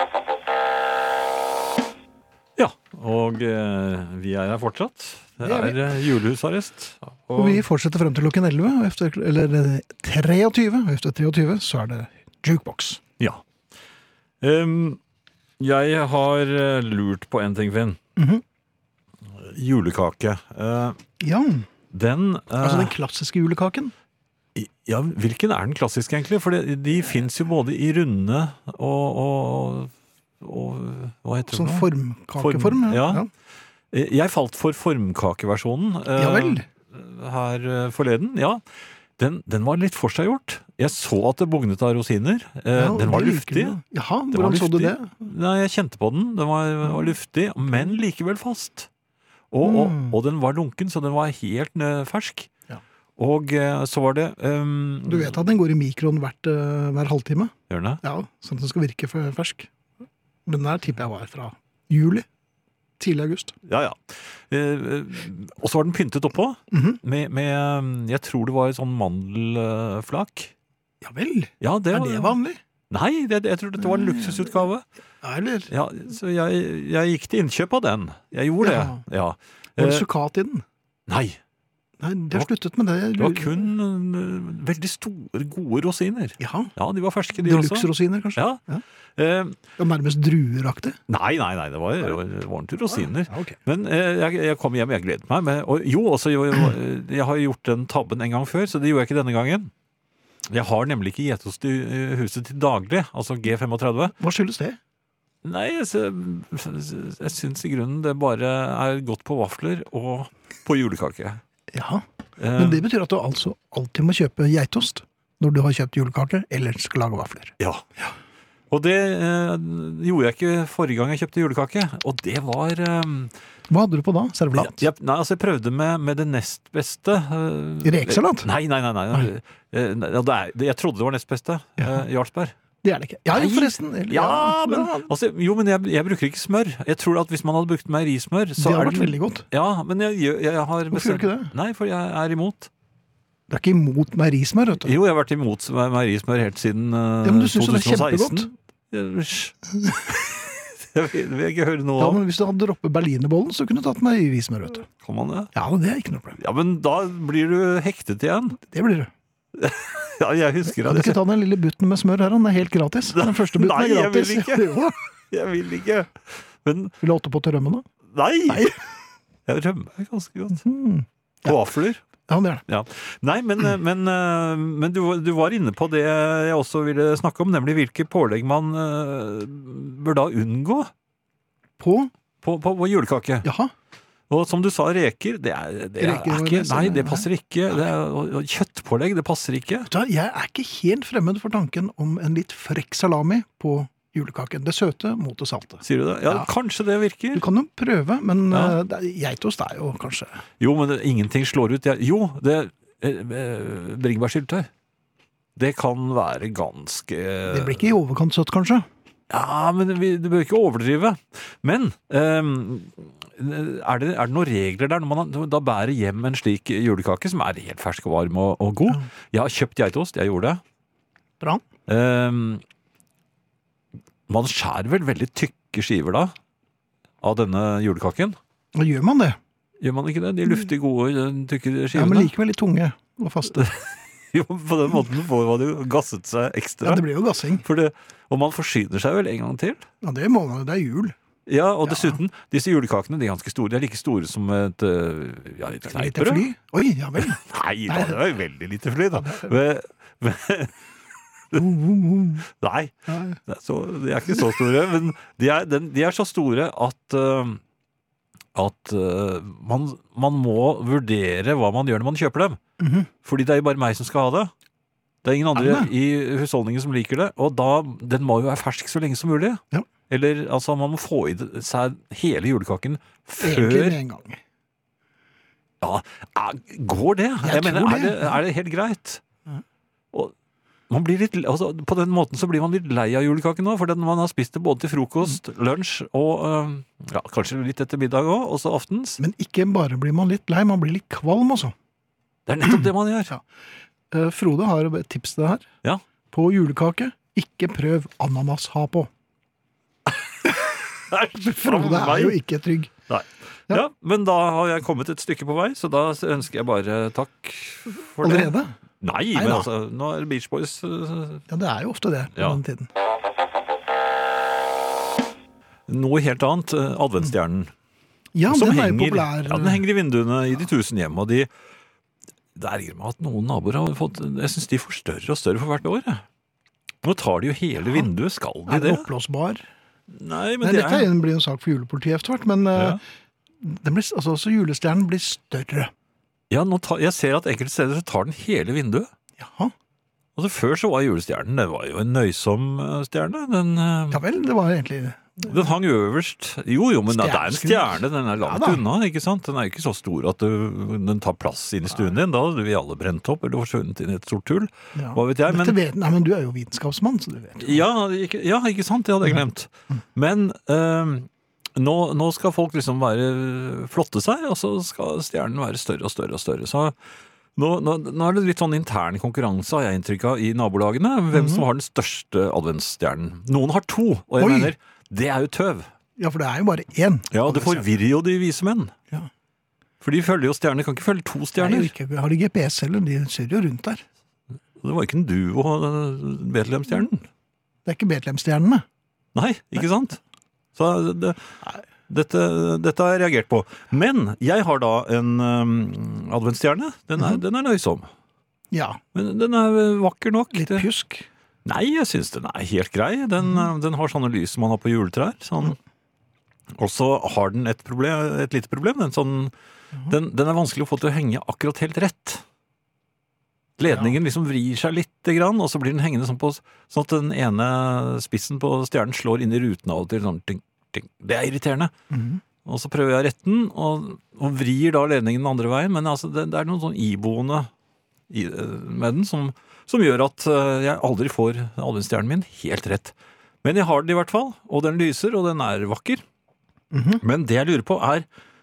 Ja, og eh, vi er her fortsatt. Det Det er er eh, julehusarrest. Og vi fortsetter frem til klokken elleve, og efter, eller eh, treogtyve, og efter treogtyve så er det jukebox. Ja. Um, jeg har eh, lurt på en ting, Finn. Mhm. Julekake. Eh, Ja, den eh, altså den klassiske julekaken. Ja, hvilken er den klassiske, egentlig? For det, de fins jo både i runde og, og, og hva heter det? Sånn for noe? formkakeform. Form, ja. ja. Eh, Jeg falt for formkakeversjonen eh, Ja vel. her eh, forleden. Ja, den, den var litt forseggjort. Jeg så at det bugnet av rosiner. Eh, Ja, den var det liker luftig. du. Jaha, Den var hvordan så du luftig. det? Nei, jeg kjente på den. Den var, var luftig, men likevel fast. Og, og, Mm. og den var lunken, så den var helt eh, fersk. Ja. Og eh, så var det um, Du vet at den går i mikroen hvert, eh, hver halvtime? Gjør den det? Ja, sånn at den skal virke for fersk. Den der tipper jeg var fra juli. Tidlig august. Ja, ja. Eh, eh, og så var den pyntet oppå Mhm. med, med Jeg tror det var sånn mandelflak. Ja vel, Ja, det er var det vanlig? Nei, det, jeg tror dette var en luksusutgave. Ja, eller? Ja, så jeg, jeg gikk til innkjøp av den. Jeg gjorde Ja. det. Ja. Var det Eh, sukkat i den? nei. Nei, det har sluttet med det. Det var kun uh, veldig store, gode rosiner. Ja, Ja, de var ferske, de også. deluxe-rosiner kanskje. Ja. Ja. Eh, Og nærmest drueraktig. nei, nei, nei, det var, det var ordentlige rosiner. Ja, ok. Men eh, jeg, jeg kom hjem, jeg gledet meg. Med, og jo, også, jo, jeg har gjort den tabben en gang før, så det gjorde jeg ikke denne gangen. Jeg har nemlig ikke getost i eh, huset til daglig, altså G femogtredve. Hva skyldes det? Nei, jeg, jeg syns i grunnen det bare er godt på vafler og på julekake. Ja, Eh, men det betyr at du altså alltid må kjøpe geitost når du har kjøpt julekake, eller skal lage vafler. Ja. Og det eh, gjorde jeg ikke forrige gang jeg kjøpte julekake, og det var eh, Hva hadde du på da? Servelat? jeg, Nei, altså jeg prøvde med, med det nest beste. eh, Rekesalat? Nei, nei, nei. nei. Eh, ja, det er, det, jeg trodde det var nest beste. Ja. Eh, Jarlsberg. Det er det ikke. Ja, jo, Nei. forresten. Eller- Ja, men, ja, altså, jo, men jeg, jeg bruker ikke smør. Jeg tror at hvis man hadde brukt meierismør, så det har er vært veldig godt. Ja, men jeg, jeg, jeg har Hvorfor gjør du ikke det? Nei, for jeg er imot. Du er ikke imot meierismør, vet du. Jo, jeg har vært imot meierismør helt siden uh, Ja, men du synes jo det er to tusen og seksten. kjempegodt. Jeg vil, vil ikke høre noe Ja, om. men hvis du hadde droppet berlinerbollen, så kunne du tatt meierismør, vet du. Kan man det? Ja, men det er ikke noe problem. Ja, men da blir du hektet igjen. Det blir du. Ja, jeg husker Kan du at ikke ta den lille butten med smør her, den er helt gratis. Den første butten Nei, er jeg vil gratis. ikke. Jo. Jeg vil ikke. Men Vil du åtte på til rømmen, da? nei! Nei. Jeg rømmer ganske godt. Hmm. Og vafler. Ja, det er det. Ja. Nei, men, men, eh, men du, du var inne på det jeg også ville snakke om, nemlig hvilke pålegg man eh, bør da unngå På? på, på, på julekake. Jaha. Og som du sa, reker, det er, det er Reker var ikke, det, så- nei, det passer ikke. Det er, og, og kjøttpålegg, det passer ikke. Vet du hva, Jeg er ikke helt fremmed for tanken om en litt frekk salami på julekaken. Det søte mot det salte. Sier du det? Ja, Ja. kanskje det virker. Du kan jo prøve, men Ja. eh, det er- geitost er jo kanskje Jo, men det, ingenting slår ut. Jeg, jo, det eh, eh, bringebærsyltetøy. Det kan være ganske Det blir ikke i overkant søtt, kanskje? Ja, men vi, du bør ikke overdrive. Men ehm, er, det, er det noen regler der når man da bærer hjem en slik julekake som er helt fersk og varm og, og god? Jeg har kjøpt geitost, jeg gjorde det. Bra. Ehm, man skjærer vel veldig tykke skiver da av denne julekaken? Da gjør man det. Gjør man ikke det? De luftige, gode, tykke Ja, skivene? Men likevel litt tunge og faste. Jo, på den måten får man jo gasset seg ekstra. Ja, det blir jo gassing. For det, og man forsyner seg vel en gang til. Ja, det må man jo. Det er jul. Ja, og dessuten, disse julekakene de er ganske store. De er like store som et, øh, ja, et Lite kneippbrød. fly. Oi, ja vel. Nei, da, det var jo veldig lite fly, da. Men, men, Uh, uh, uh. nei, Ja, det er, så, de er ikke så store. Men de er, den, de er så store at, øh, at øh, man, man må vurdere hva man gjør når man kjøper dem. Mhm. Fordi det er jo bare meg som skal ha det. Det er ingen andre Er det? i husholdningen som liker det. Og da, den må jo være fersk så lenge som mulig. Ja. Eller altså, man må få i det- seg hele julekaken Egentlig før med en gang. Ja, er- går det? Jeg, Jeg mener, tror er det, det. er det helt greit? Ja. Og man blir litt, altså, på den måten så blir man litt lei av julekaken nå, for den, man har spist det både til frokost, lunsj og øh, ja, kanskje litt etter middag også, også aftens. Men ikke bare blir man litt lei, man blir litt kvalm også. Det er nettopp det man gjør. Ja. Eh, Frode har et tips til det her. Ja. På julekake, ikke prøv ananas ha på. Frode er jo ikke trygg. Nei. Ja. Ja, men da har jeg kommet et stykke på vei, så da ønsker jeg bare takk for det. Allerede? Nei, Nei men da. altså, nå er det Beach Boys. øh, Ja, det er jo ofte det på Ja. den tiden. Noe helt annet, øh, adventsstjernen. Ja, som den er jo henger, populær. ja, den henger i vinduene i de tusen hjem, og de, det er meg at noen naboer har fått, jeg synes de får større og større for hvert år. jeg. Nå tar de jo hele vinduet, skal de Er det? den oppblåsbar? Nei, men Nei, det dette er... er- blir jo en sak for julepolitiet etter hvert, men eh, Ja. den blir, altså, så julestjernen blir større. Ja, nå tar, jeg ser at enkelte steder så tar den hele vinduet. Jaha. Altså før så var julestjernen, det var jo en nøysom øh, stjerne. Den, øh, Ja vel, det var egentlig den hang øverst. Jo, jo, men det er en Stjerneskudd. stjerne, den er langt Ja da. unna, ikke sant? Den er jo ikke så stor at du, den tar plass inn i stuen din. Da hadde vi alle brent opp eller forsvunnet inn i et stort tull. ja. Hva vet jeg, Dette men... vet, nei, men du er jo vitenskapsmann, så du vet jo. Ja, ikke, ja, ikke sant? Det hadde jeg glemt. Men eh, nå, nå skal folk liksom være flotte seg, og så skal stjernen være større og større og større. Så nå, nå, nå er det litt sånn intern konkurranse, har jeg inntrykk av, i nabolagene. Hvem som har den største adventsstjernen. Noen har to, og jeg Oi. mener, det er jo tøv. Ja, for det er jo bare én. Ja, det forvirrer jo de vise menn. Ja. For de følger jo stjerner, kan ikke følge to stjerner. Nei, ikke, har de G P S heller? De ser jo rundt der. Det var ikke en duo Betlehemstjernen. Det er ikke Betlehemstjernene. Nei, ikke sant? Så det, dette, dette har jeg reagert på. Men jeg har da en um, adventsstjerne. Den er, mm. den er nøysom. Ja. Men den er vakker nok. Litt pjusk. Nei, jeg synes den er helt grei. Den, mm. den har sånne lys man har på juletrær. Sånn. Og så har den et, problem, et lite problem. Den, sånn, mm. den, den er vanskelig å få til å henge akkurat helt rett. Ledningen liksom vrir seg litt, grann, og så blir den hengende sånn, på, sånn at den ene spissen på stjernen slår inn i ruten av og til. Sånn, ting, ting. Det er irriterende. Mm. Og så prøver jeg å rette den, og, og vrir da ledningen den andre veien, men altså, det, det er noen sånn iboende i, med den som, som gjør at jeg aldri får adventsstjernen min helt rett. Men jeg har den i hvert fall, og den lyser, og den er vakker. Mm-hmm. Men det jeg lurer på er,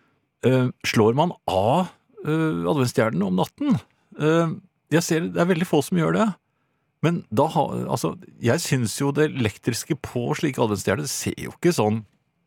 uh, slår man av uh, adventsstjernen om natten? Uh, Jeg ser, det er veldig få som gjør det. Men da har, altså, jeg synes jo det elektriske på slike adventsstjerner ser jo ikke sånn,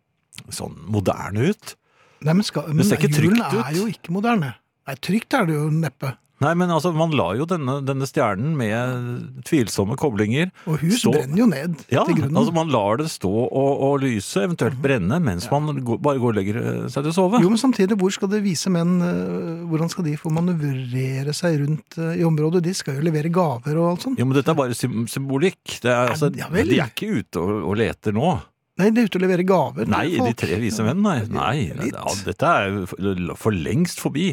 sånn moderne ut. Nei, men, skal, men det ser ikke trygt ut. Julen er jo ikke moderne. Nei, trygt er det jo neppe. Nei, men altså, man la jo denne, denne stjernen med tvilsomme koblinger. Og hus stå, brenner jo ned ja, til grunnen. Altså man lar det stå og, og lyse, eventuelt brenne, mens ja. man går, bare går og legger seg til å sove. Jo, men samtidig, hvor skal det vise menn, hvordan skal de få manøvrere seg rundt i området? De skal jo levere gaver og alt sånt. Jo, men dette er bare symbolikk. Det er, altså, ja, de er ikke ute og, og leter nå. Nei, det er ute å levere gaver. Nei, de tre vise menn, nei. Nei, ja, dette er for lengst forbi.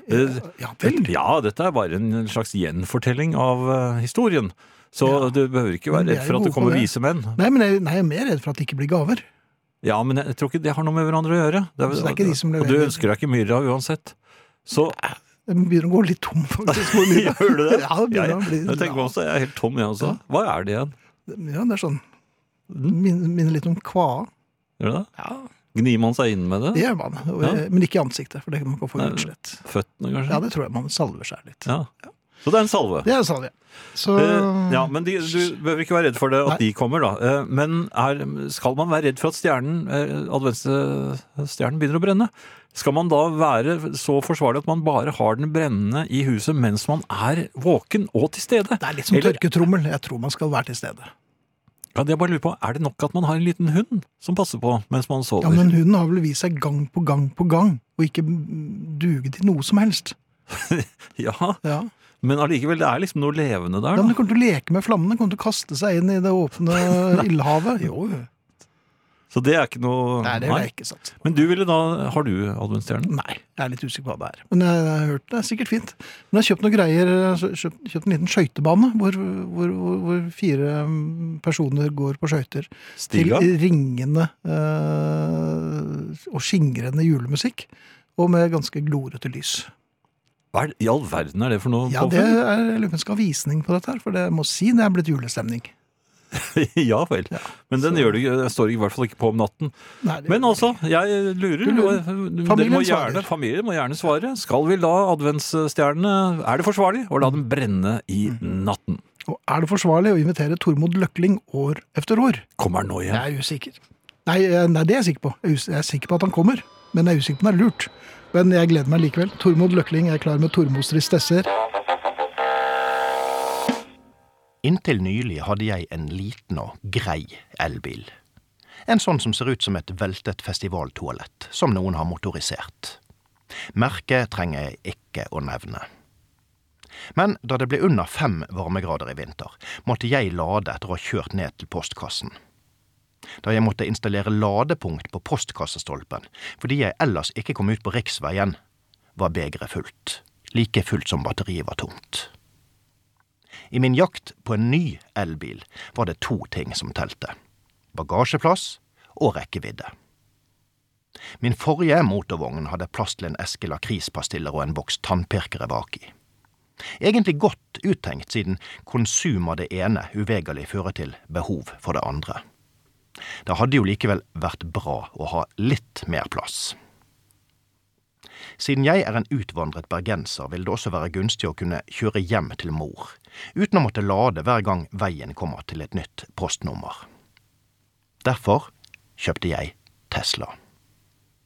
Ja, vel. Ja, dette er bare en slags gjenfortelling av uh, historien. Så ja. Du behøver ikke være redd for at det kommer vise menn. Nei, men jeg, nei, jeg er mer redd for at det ikke blir gaver. Ja, men jeg, jeg tror ikke det har noe med hverandre å gjøre. Det er, så det er ikke de som leverer. Og du ønsker deg ikke myrra uansett. Så... Jeg begynner å gå litt tom, faktisk. Gjør du det? Ja, det begynner å bli... Jeg tenker også, jeg er helt tom, jeg også. Hva er det igjen? Ja, det er sånn... Minner, minner litt om kva. Gjør det? Ja. Gnir man seg inn med det? Det gjør man, og, ja. Men ikke i ansiktet, for det kan man få for utslett. Føttene kanskje? Ja, det tror jeg man salver seg litt. Ja. Ja. Så det er en salve? Det er en salve, så... eh, Ja, men de, du behøver ikke være redd for det at Nei. de kommer da. Eh, men er, skal man være redd for at stjernen, eh, adventsstjernen begynner å brenne? Skal man da være så forsvarlig at man bare har den brennende i huset mens man er våken og til stede? Det er litt som Eller... tørketrommel. Jeg tror man skal være til stede. Ja, det jeg bare lurer på, er det nok at man har en liten hund som passer på mens man sover? Ja, men hunden har vel vist seg gang på gang på gang, og ikke duge til noe som helst. ja, ja, men allikevel, det er liksom noe levende der. Ja, men det kommer til å leke med flammene, kommer til å kaste seg inn i det åpne ildhavet. Jo, jo. Så det er ikke noe... Nei, det er ikke sant. Men du ville da... Har du adventsstjernen? Nei, jeg er litt usikker på hva det er. Men jeg har hørt det er sikkert fint. Men jeg har kjøpt noen greier, kjøpt, kjøpt en liten skøytebane, hvor, hvor, hvor, hvor fire personer går på skøyter. Stiga? Til ringende øh, og skingrende julemusikk, og med ganske glorete lys. Hva er, i all verden er det for noe? Ja, det er, jeg lurer på om jeg skal ha visning på dette her, for det må si det er blitt julestemning. ja vel, ja, men den så... gjør det, det står i hvert fall ikke på om natten. Nei, men altså, jeg lurer, lurer. Familien, må gjerne, familien må gjerne svare. Skal vi la adventsstjernene, er det forsvarlig å la dem brenne i natten? Og er det forsvarlig å invitere Tormod Løkling år efter år? Kommer han nå igjen? Jeg er usikker. Nei, nei, det er jeg sikker på. Jeg er sikker på at han kommer, men jeg er usikker på om det er lurt. Men jeg gleder meg likevel. Tormod Løkling er klar med Tormods tristesser. Inntil nylig hadde jeg en liten og grei elbil. En sånn som ser ut som et veltet festivaltoalett, som noen har motorisert. Merket trenger jeg ikke å nevne. Men da det ble under fem varmegrader i vinter, måtte jeg lade etter å ha kjørt ned til postkassen. Da jeg måtte installere ladepunkt på postkassestolpen, fordi jeg ellers ikke kom ut på riksveien, var begeret fullt, like fullt som batteriet var tomt. I min jakt på en ny elbil var det to ting som telte. Bagasjeplass og rekkevidde. Min forrige motorvogn hadde plass til en eske lakrispastiller og en boks tannpirkere bak i. Egentlig godt uttenkt siden konsum av det ene uvegerlig fører til behov for det andre. Det hadde jo likevel vært bra å ha litt mer plass. Siden jeg er en utvandret bergenser, vil det også være gunstig å kunne kjøre hjem til mor, uten å måtte lade hver gang veien kommer til et nytt postnummer. Derfor kjøpte jeg Tesla.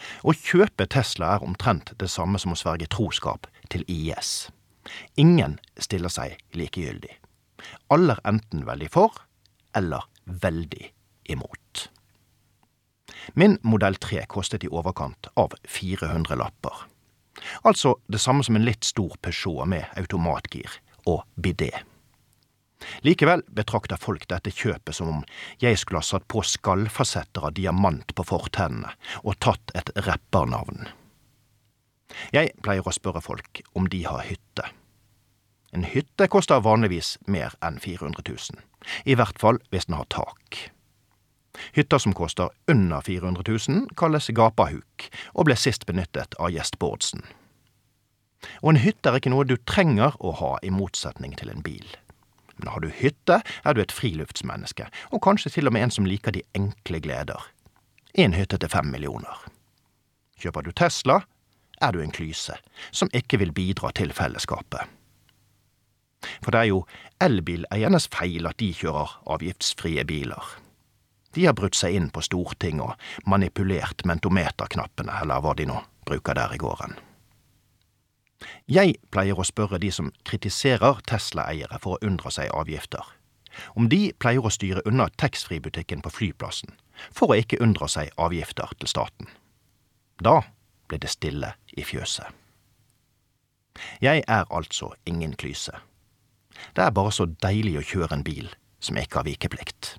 Å kjøpe Tesla er omtrent det samme som å sverge troskap til I S. Ingen stiller seg likegyldig. Alle er enten veldig for, eller veldig imot. Min modell tre kostet i overkant av fire hundre lapper. Altså det samme som en litt stor Peugeot med automatgir og bidé. Likevel betrakter folk dette kjøpet som om jeg skulle ha satt på skallfasetter av diamant på fortennene og tatt et rappernavn. Jeg pleier å spørre folk om de har hytte. En hytte koster vanligvis mer enn fire hundre tusen, i hvert fall hvis den har tak. Hytter som koster under fire hundre tusen kalles gapahuk, og ble sist benyttet av Gjest Bårdsen. Og en hytte er ikke noe du trenger å ha i motsetning til en bil. Men har du hytte, er du et friluftsmenneske, og kanskje til og med en som liker de enkle gleder. En hytte til fem millioner. Kjøper du Tesla, er du en klyse, som ikke vil bidra til fellesskapet. For det er jo elbileiernes feil at de kjører avgiftsfrie biler. De har brutt seg inn på Storting og manipulert mentometerknappene, eller hva de nå bruker der i gården. Jeg pleier å spørre de som kritiserer Tesla-eiere for å unndra seg avgifter, om de pleier å styre unna taxfree-butikken på flyplassen, for å ikke unndra seg avgifter til staten. Da ble det stille i fjøset. Jeg er altså ingen klyse. Det er bare så deilig å kjøre en bil som ikke har vikeplikt.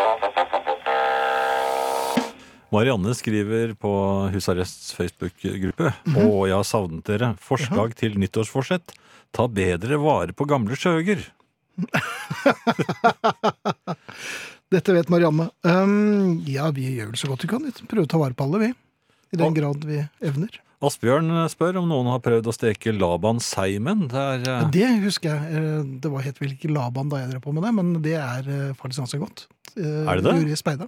Marianne skriver på Husarrests Facebook-gruppe, Mhm. og jeg har savnet dere. Forslag til nyttårsforsett. Ta bedre vare på gamle skjøger. Dette vet Marianne. Um, ja, vi gjør vel så godt vi kan. Vi prøver å ta vare på alle, vi. I den Ja. grad vi evner. Asbjørn spør om noen har prøvd å steke Laban Seimen. Det er, Ja, det husker jeg. Eh, Det var helt vel ikke Laban da jeg drev på med det, men det er eh, faktisk ganske godt. Eh, Er det det? Gjorde i Speideren.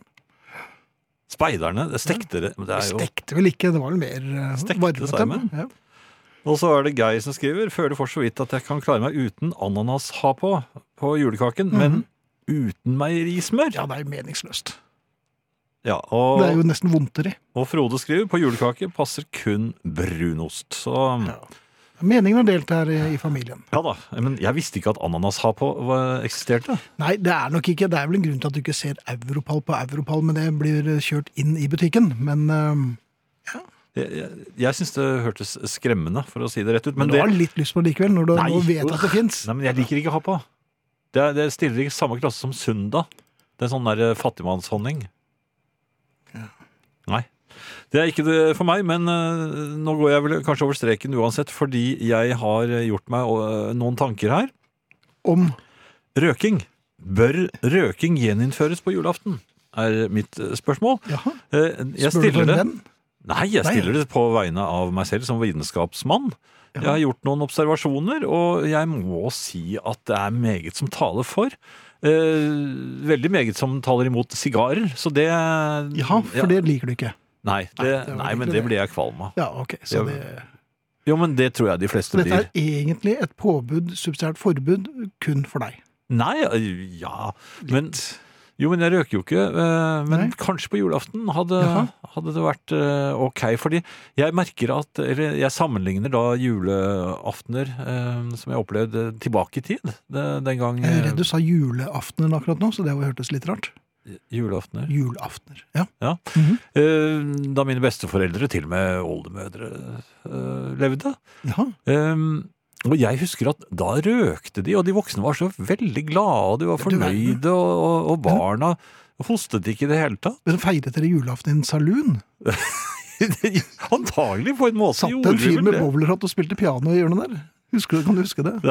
speiderne. Det stekte det. Men det er jo... Stekte vel ikke, det var vel mer eh, Stekte varmet Seimen? dem. Ja. Og så er det Geir som skriver, føler for så vidt at jeg kan klare meg uten ananas ha på, på julekaken, Mhm. men uten meierismør. ja, det er jo meningsløst. Ja, og, Det er jo nesten vondteri. og Frode skriver, på julekake passer kun brunost. Så Ja. Meningen er delt her i, i familien. ja da, men jeg visste ikke at ananas ha på var- eksisterte. Nei, det er nok ikke. Det er vel en grunn til at du ikke ser Europall på Europall, men det blir kjørt inn i butikken. Men, eh, Jeg, jeg, jeg synes det hørtes skremmende, for å si det rett ut. men Men du det, har litt lyst på det likevel, når du Nei, nå vet at det fins. nei, men jeg liker ikke ha på. Det, er- det stiller i samme klasse som Sunda. Det er sånn der eh, fattigmannshonning. Ja. Nei. Det er ikke det for meg, men eh, nå går jeg vel kanskje over streken uansett, fordi jeg har gjort meg eh, noen tanker her. Om Røking. Bør røking gjeninnføres på julaften? Er mitt eh, spørsmål. Jaha, Eh, Jeg spør du for stiller en det venn? Nei, jeg Nei. stiller det på vegne av meg selv som vitenskapsmann. Ja. Jeg har gjort noen observasjoner, og jeg må si at det er meget som taler for. Eh, veldig meget som taler imot sigarer, så det Ja, for ja. det liker du ikke. Nei, det, Nei, det var nei, ikke men det. det blir jeg kvalm av. Ja, ok. Så Ja. det, Jo, men det tror jeg de fleste så dette blir. er egentlig et påbud, subsidiært forbud, kun for deg. Nei, eh, ja, men jo, men jeg røker jo ikke. eh, Men Nei. kanskje på julaften hadde, Jaha. hadde det vært eh, ok. Fordi jeg merker at Eller jeg sammenligner da juleaftener eh, som jeg opplevde tilbake i tid. Det, den gang Jeg er eh, redd du sa juleaftenen akkurat nå, så det hørtes litt rart. Juleaftener. Julaftener, ja. Ja. Mhm. Eh, Da mine besteforeldre, til og med oldemødre, eh, levde. Jaha. Um, og jeg husker at da røkte de, og de voksne var så veldig glade, og de var Ja, du verden. fornøyde, og, og, og barna hostet ikke i det hele tatt. Men feiret dere julaften i en saloon? Antagelig på en måte Satt gjorde en vi fyr vel med det. bowlerhatt og spilte piano i hjørnet der? Husker du, kan du huske det?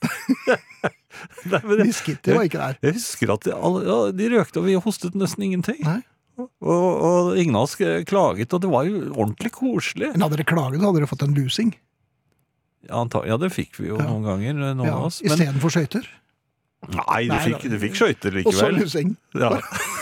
Nei, men jeg, Miss Kitty var ikke der. jeg husker at de, alle, ja, de røkte, og vi hostet nesten ingenting. Nei. Og, og ingen av oss klaget, og det var jo ordentlig koselig. Men hadde dere klaget, så hadde dere fått en lusing. Ja, antag- ja, det fikk vi jo Ja. noen ganger, noen Ja, av oss. Men, Istedenfor skøyter. nei, du Nei, fikk, da. du fikk skøyter Og så likevel. lusing. Ja.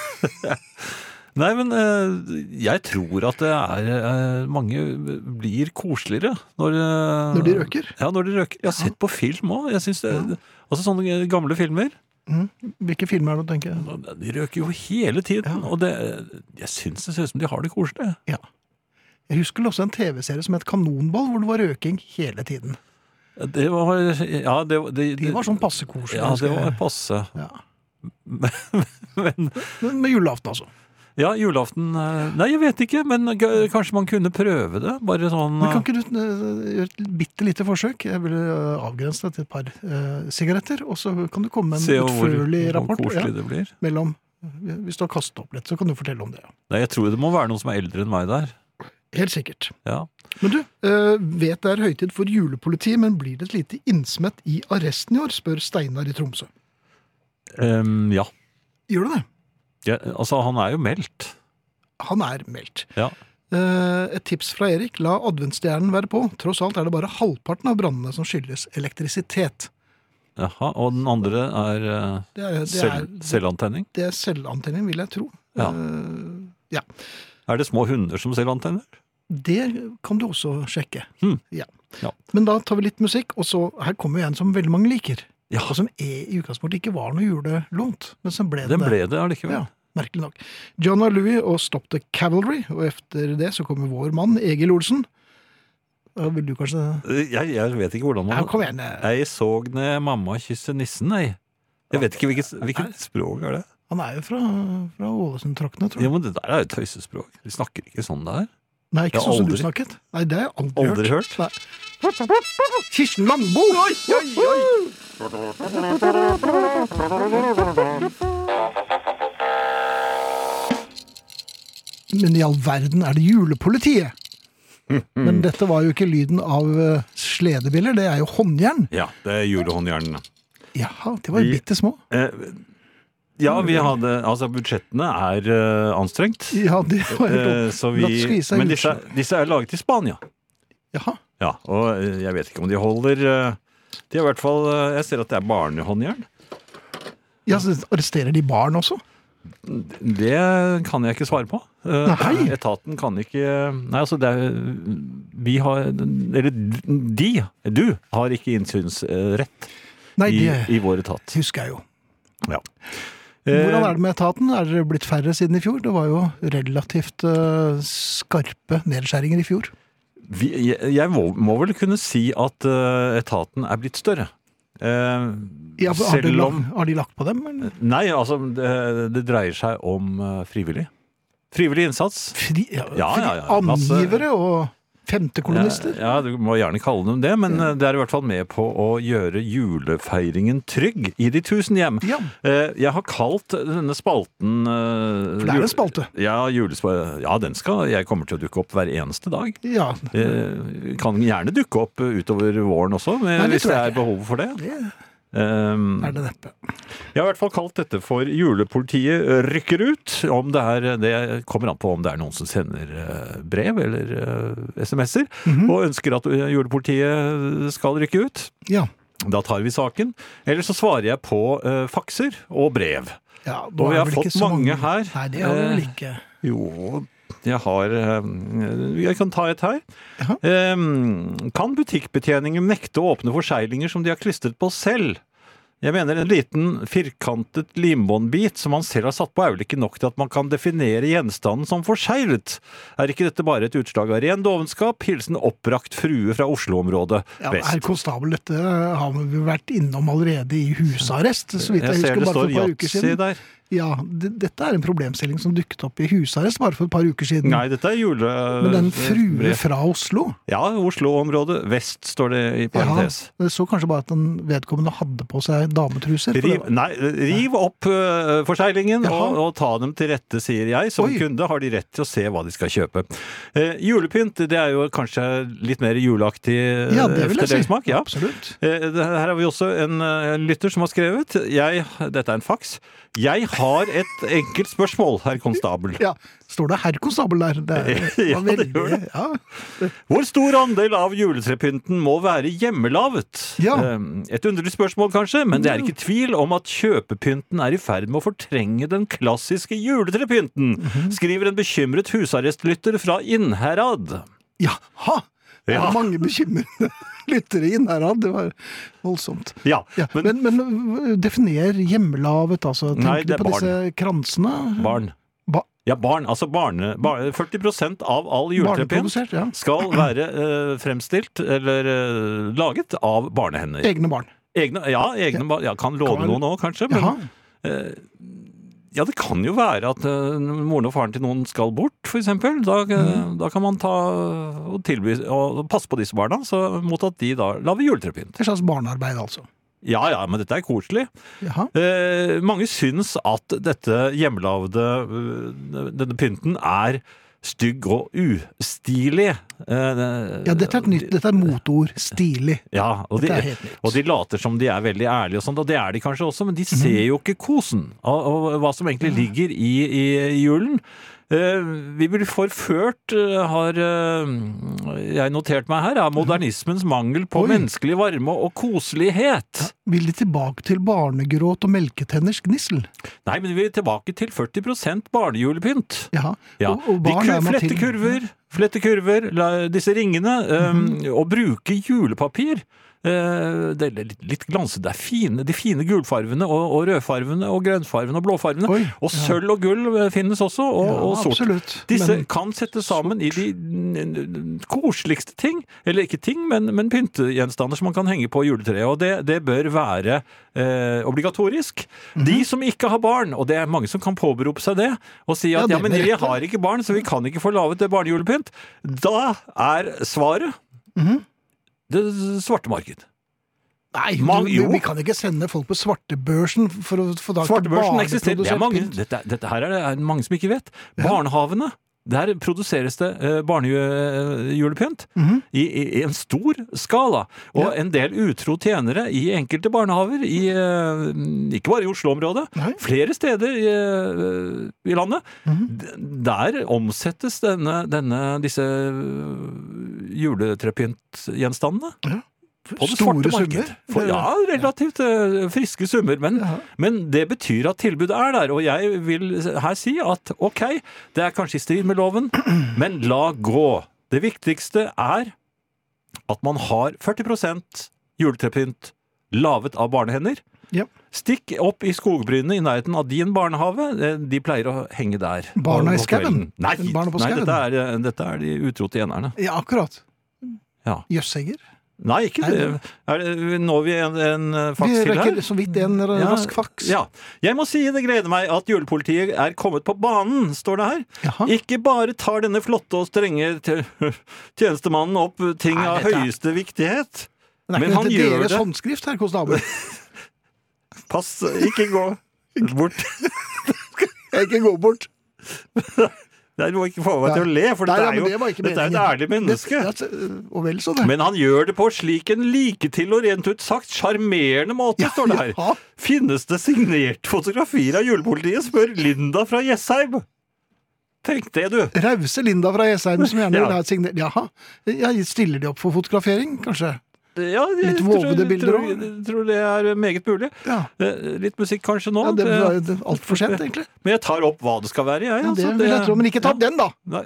Nei, men eh, jeg tror at det er eh, mange blir koseligere når, eh, Når de røker. Ja, når de røker. Jeg har sett på film òg. Jeg synes det, altså sånne gamle filmer. Mhm. Hvilke filmer er det, tenker jeg? De røker jo hele tiden. Ja. Og det, jeg syns det ser ut som de har det koselig. Jeg husker også en tv-serie som het Kanonball, hvor det var røking hele tiden. Det var, ja, det, det, De var sånn passe koselig. Ja, det var passe. Ja. Men, Men med julaften, altså. ja, julaften Nei, jeg vet ikke, men g- kanskje man kunne prøve det. Bare sånn Men kan ikke du uh, gjøre et bitte lite forsøk? Jeg vil uh, avgrense det til et par uh, sigaretter, og så kan du komme med Se en hvor, utførlig hvor rapport. koselig det blir. Mellom, hvis du har kastet opp litt, så kan du fortelle om det. Nei, jeg tror det må være noen som er eldre enn meg der. Helt sikkert. Ja. Men du, uh, vet det er høytid for julepoliti, men blir det et lite innsmett i arresten i år, spør Steinar i Tromsø. Um, ja. Gjør du det? ja. Altså, han er jo meldt. Han er meldt. Ja. Uh, et tips fra Erik, la adventsstjernen være på. Tross alt er det bare halvparten av brannene som skyldes elektrisitet. Jaha, og den andre er, uh, Det er, det selv, er, selvantenning. det er selvantenning, vil jeg tro. Ja. Uh, ja. Er det små hunder som selvantenner? Det kan du også sjekke. Hmm. Ja. Ja. Men da tar vi litt musikk, og så her kommer jo en som veldig mange liker. Ja. Og som er, i utgangspunktet ikke var noe julelånt, men som ble det. Den ble det allikevel. Ja, merkelig nok. John og Louis og Stop the Cavalry, og efter det så kommer vår mann, Egil Olsen. Da vil du kanskje... Jeg, jeg vet ikke hvordan man... Ja, kom igjen. Jeg så ned mamma kysse nissen, nei. Jeg vet ikke hvilket, hvilket språk er det. Han er jo fra, fra Ålesund-traktene, tror jeg. Ja, men det der er jo tøysespråk. De snakker ikke sånn der. Nei, ikke Jeg har sånn som du aldri- snakket. Nei, det har jeg aldri, Aldri hørt? Nei. Kirsten Langbo! Oi, oi, oi! Men i all verden er det julepolitiet. Men dette var jo ikke lyden av eh, sledebiller, det er jo håndjern. Ja, det er julehåndjernene. Jaha, det var jo Vi- bitte små. Eh, ja, vi hadde... Altså, budsjettene er eh, anstrengt. Ja, det var helt Eh, opp. så vi, La oss skvise men ut. disse, disse er laget i Spania. Jaha. Ja, og eh, jeg vet ikke om de holder... eh, De er i hvert fall... eh, Jeg ser at det er barnehåndjern. Ja, så arresterer de barn også? Det kan jeg ikke svare på. Eh, Nei. Etaten kan ikke... Nei, altså det er... Vi har... Eller de, du, har ikke innsynsrett Nei, i, det i vår etat. husker jeg jo. Ja. Hvordan er det med etaten? Er det blitt færre siden i fjor? Det var jo relativt uh, skarpe nedskjæringer i fjor. Vi, jeg jeg må, må vel kunne si at uh, etaten er blitt større. Uh, Ja, for har, de selv lagt, om... har de lagt på dem? Eller? Nei, altså, det, det dreier seg om uh, frivillig. Frivillig innsats. Fri, ja, Ja, fri, ja, ja. Masse- Angivere og femtekolonister? Ja, ja, du må gjerne kalle dem det, men uh, det er i hvert fall med på å gjøre julefeiringen trygg i de tusen hjem. Ja, Uh, jeg har kalt denne spalten uh, for det er en spalte. Ja, julespa- ja, den skal jeg kommer til å dukke opp hver eneste dag. Ja, Eh, kan gjerne dukke opp utover våren også, men, Nei, det hvis tror det jeg er ikke. behov for det. det Um, er det neppe. jeg har i hvert fall kalt dette for julepolitiet rykker ut. Om det, er, det kommer an på om det er noen som sender eh, brev eller eh, sms'er, Mhm. og ønsker at eh, julepolitiet skal rykke ut. Ja, Da tar vi saken. Eller så svarer jeg på eh, fakser og brev. ja Og vi er har vel ikke fått så mange her. Nei, det har vi vel Eh, ikke. Jo, jeg har eh, Jeg kan ta et her. Jaha. Eh, kan butikkbetjeningen nekte å åpne forseglinger som de har klistret på selv? Jeg mener en liten firkantet limbåndbit som man selv har satt på er vel ikke nok til at man kan definere gjenstanden som forseglet. Er ikke dette bare et utslag av ren dovenskap? Hilsen oppbrakt frue fra Oslo-området Ja, vest. Herr konstabel, dette har vi vært innom allerede i husarrest, så vidt jeg, Jeg ser husker, det bare for står et par uker yatzy siden. der. Ja, det, dette er en problemstilling som dukket opp i husarrest bare for et par uker siden. Nei, dette er jule... Men den frue brev. fra Oslo, Ja, Oslo-området vest står det i parentes. ja, det så kanskje bare at den vedkommende hadde på seg dametruser. for det Riv, var- nei, riv opp uh, forseglingen Jaha. og, og ta dem til rette, sier jeg. Som Oi. kunde har de rett til å se hva de skal kjøpe. Eh, julepynt, det er jo kanskje litt mer juleaktig uh, Ja, det vil jeg si. efterdelssmak. Ja. Absolutt. Eh, det- her har vi også en, uh, en lytter som har skrevet. Jeg, dette er en faks. Jeg har et enkelt spørsmål, herr konstabel. Ja, står det herr konstabel der? Det er, Ja, var det gjør det. Ja. Hvor stor andel av juletrepynten må være hjemmelavet? Ja. Eh, Et underlig spørsmål kanskje, men det er ikke tvil om at kjøpepynten er i ferd med å fortrenge den klassiske juletrepynten, Mhm. skriver en bekymret husarrestlytter fra Innherad. Jaha! Det Ja. er mange bekymrede lyttere inn her, ja. Det var voldsomt. Ja, Ja, men, men, men definer hjemmelavet, altså. Tenker Nei, det er du på disse kransene? barn. Ba Ja, barn, altså barne, barne førti prosent av all juletrepynt Barneprodusert, ja. skal være eh, fremstilt eller eh, laget av barnehender. Egne barn. Egne, ja, egne barn. Ja, kan låne Kan være- noen nå, kanskje. Men, Jaha. eh, ja, det kan jo være at eh, moren og faren til noen skal bort, for eksempel. Da, eh, da kan man ta og tilby og passe på disse barna, så mot at de da lager juletrepynt. Et slags barnearbeid, altså. Ja, ja, men dette er koselig. Jaha. Eh, mange syns at dette hjemmelavde, øh, denne pynten, er stygg og ustilig. Eh, Ja, dette er et nytt, dette er motord. Stilig. Ja, og de, Dette er helt nytt. og de later som de er veldig ærlige og sånt, og det er de kanskje også, men de ser jo ikke kosen av, av hva som egentlig ligger i, i, i julen. Eh, vi blir forført, eh, har eh, jeg notert meg her, av modernismens mangel på Oi. menneskelig varme og koselighet. Vil de tilbake til barnegråt og melketenners gnissel? Nei, men vi er tilbake til førti prosent barnejulepynt. Jaha. Ja. Og, og De barn ku- er man flette til- kurver, flette kurver, la, disse ringene, um, og bruke julepapir. Eh, det er litt, litt glanset, det er fine, de fine gulfarvene og, og rødfarvene og grønnfarvene og blåfarvene. Oi, og sølv og gull eh, finnes også, og, Ja, og sort. absolutt. Disse Men- kan settes sammen i de n- n- koseligste ting, eller ikke ting, men, men pyntegjenstander som man kan henge på juletreet, og det, det bør være eh, obligatorisk. Mhm. De som ikke har barn, og det er mange som kan påberope seg det, og si Ja, at det ja, men med vi rette. har ikke barn, så vi kan ikke få laget det barnejulepynt. Da er svaret Mhm. det svarte marked. Nei, Mang- du, jo. vi kan ikke sende folk på svartebørsen for å få tak i Svartebørsen eksisterer. Det er barneprodusert mange, pynt. dette, dette her er det er mange som ikke vet. Barnehavene, der produseres det eh, barnejulepynt Mhm. i, i, i en stor skala. Og Ja. en del utro tjenere i enkelte barnehaver, i, eh, ikke bare i Oslo-området, Nei. flere steder i, eh, i landet, Mhm. d- der omsettes denne, denne, disse eh, juletrepyntgjenstandene. Ja. På det Store svarte marked. summer. For, ja, relativt eh, friske summer, men, Ja. men det betyr at tilbudet er der, og jeg vil her si at ok, det er kanskje i strid med loven, men la gå. Det viktigste er at man har førti prosent juletrepynt lavet av barnehender. Ja. Stikk opp i skogbrynene i nærheten av din barnehave. Eh, De pleier å henge der. Barna i på kvelden. skauen? Nei, Barna på nei skauen? dette, er, eh, dette er de utro tjenerne. Ja, akkurat. Ja. Jøssegger. Nei, ikke Nei, det. Er det. Når vi en, en eh, Vi faks til her? rekker så vidt en Ja, rask faks. Ja. Jeg må si det gleder meg at julepolitiet er kommet på banen, står det her. Jaha. Ikke bare tar denne flotte og strenge te- tjenestemannen opp ting Nei, av dette er- høyeste viktighet. Men er Men ikke han dette gjør deres det. håndskrift her, konstabel? Pass, ikke gå bort. Jeg ikke gå bort. Nei, du må ikke få meg til å le, for Nei, dette ja, er men jo det var ikke dette er et meningen. ærlig menneske. Det, det, og vel så det. Men han gjør det på slik en like til og rent ut sagt sjarmerende måte, Ja, står det her. ja. Finnes det signert fotografier av julepolitiet, spør Linda fra Jessheim. Tenk det, du. Rause Linda fra Jessheim som gjerne Ja. vil ha et signert. Jaha. Ja, stiller de opp for fotografering, kanskje? Ja, jeg Litt tror- vovede bilder tror, også. tror det er meget mulig. Ja. Eh, Litt musikk kanskje nå. Ja, det Det- var altfor sent, egentlig. Men jeg tar opp hva det skal være, jeg. Ja, det altså, vil jeg tro, men ikke ta opp den, da! Nei.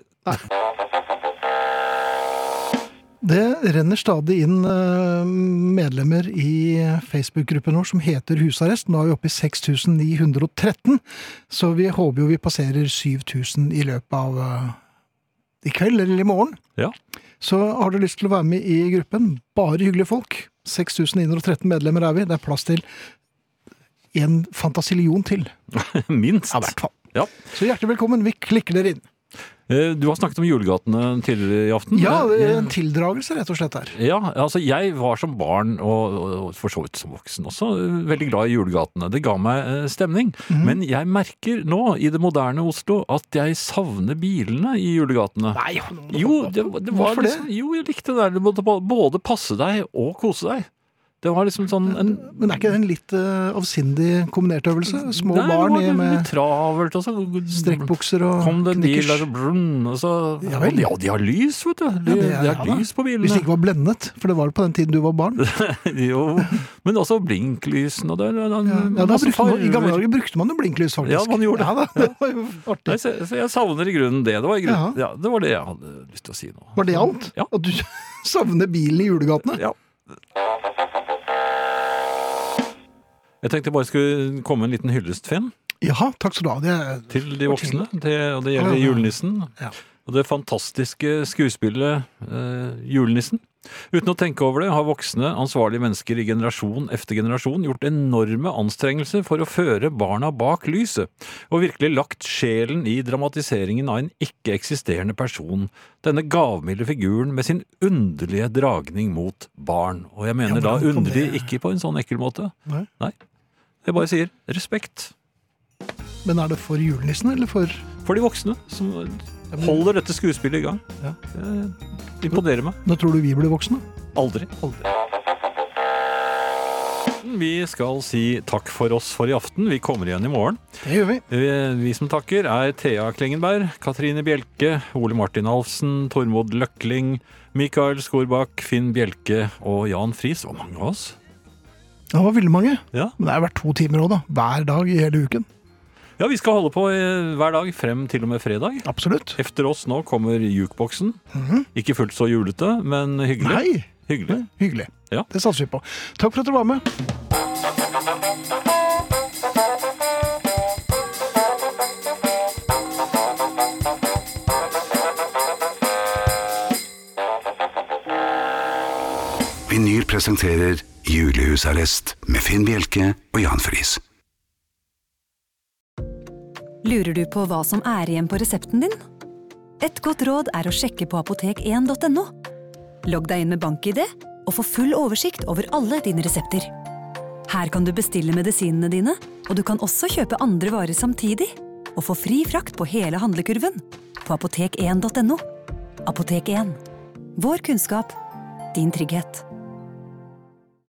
Det renner stadig inn eh, medlemmer i Facebook-gruppen vår som heter Husarrest. Nå er vi oppe i seks tusen ni hundre og tretten, så vi håper jo vi passerer syv tusen i løpet av eh, i kveld eller i morgen. Ja. Så har du lyst til å være med i gruppen, bare hyggelige folk. seks tusen ni hundre og tretten medlemmer er vi. Det er plass til en fantasillion til. Minst. Ja, i hvert fall. Ja. Så hjertelig velkommen, vi klikker dere inn. Eh, Du har snakget om julegatene tidligere i aften. Ja, det er Eh, en tildragelse rett og slett her. Ja, altså jeg var som barn, og, og for så vidt som voksen også, eh, veldig glad i julegatene. Det ga meg eh, stemning. Mhm. Men jeg merker nå, i det moderne Oslo, at jeg savner bilene i julegatene. Nei, Jo, det, det var Hvorfor det? liksom, jo, jeg likte det der. Du måtte både passe deg og kose deg. Det var liksom sånn en, Men er ikke det en litt uh, avsindig kombinert øvelse? Små Nei, barn det i var med litt travelt også. strekkbukser og Kom det en bil knickers. der og brunn, og så Ja vel. Ja, de har lys, vet du. De, Ja, det er- de ja har da. lys på Hvis de bilene. ikke var blendet, for det var det på den tiden du var barn. Jo, men også blinklysene og det, det, det, Ja, da masse brukte man, I gamle farver. dager brukte man jo blinklys, faktisk. Ja, man gjorde det. Ja, da, det var jo Nei, artig. så, så jeg savner i grunnen det. Det var, i grunnen, Ja. ja, det var det jeg hadde lyst til å si nå. Var det alt? Ja. At du savner bilen i julegatene? Ja. Jeg tenkte jeg bare skulle komme med en liten hyllest, Finn. Jaha, takk skal du ha. Det er... Til de voksne, det, og det gjelder julenissen. Ja. Og det fantastiske skuespillet eh, Julenissen. Uten å tenke over det har voksne, ansvarlige mennesker i generasjon efter generasjon gjort enorme anstrengelser for å føre barna bak lyset, og virkelig lagt sjelen i dramatiseringen av en ikke-eksisterende person, denne gavmilde figuren med sin underlige dragning mot barn. Og jeg mener Ja, da hvordan kom underlig det? ikke på en sånn ekkel måte. Nei. Nei. Jeg bare sier respekt Men er det for julenissen, eller for... for de voksne som holder dette skuespillet i gang. Ja. Det imponerer meg. Nå tror du vi blir voksne? Aldri. Aldri. Vi skal si takk for oss for i aften. Vi kommer igjen i morgen. Det gjør vi. Vi, vi som takker er Thea Klingenberg, Katrine Bjelke, Ole Martin Alfsen, Tormod Løkling, Mikael Skorbakk, Finn Bjelke og Jan Friis. Og mange av oss. Det var veldig mange. Ja. Men det er vært to timer også da. Hver dag i hele uken. Ja, vi skal holde på hver dag frem til og med fredag. Absolutt. Efter oss nå kommer jukeboksen. Mhm. Ikke fullt så julete, men hyggelig. Nei. Hyggelig. Hyggelig. Ja. Det satser vi på. Takk for at dere var med. Vinyl presenterer Julehusarrest med Finn Bjelke og Jan Friis. Lurer du på hva som er igjen på resepten din? Et godt råd er å sjekke på apotek en punktum no. Logg deg inn med BankID og få full oversikt over alle dine resepter. Her kan du bestille medisinene dine, og du kan også kjøpe andre varer samtidig og få fri frakt på hele handlekurven på apotek en punktum no. Apotek en. Vår kunnskap, din trygghet.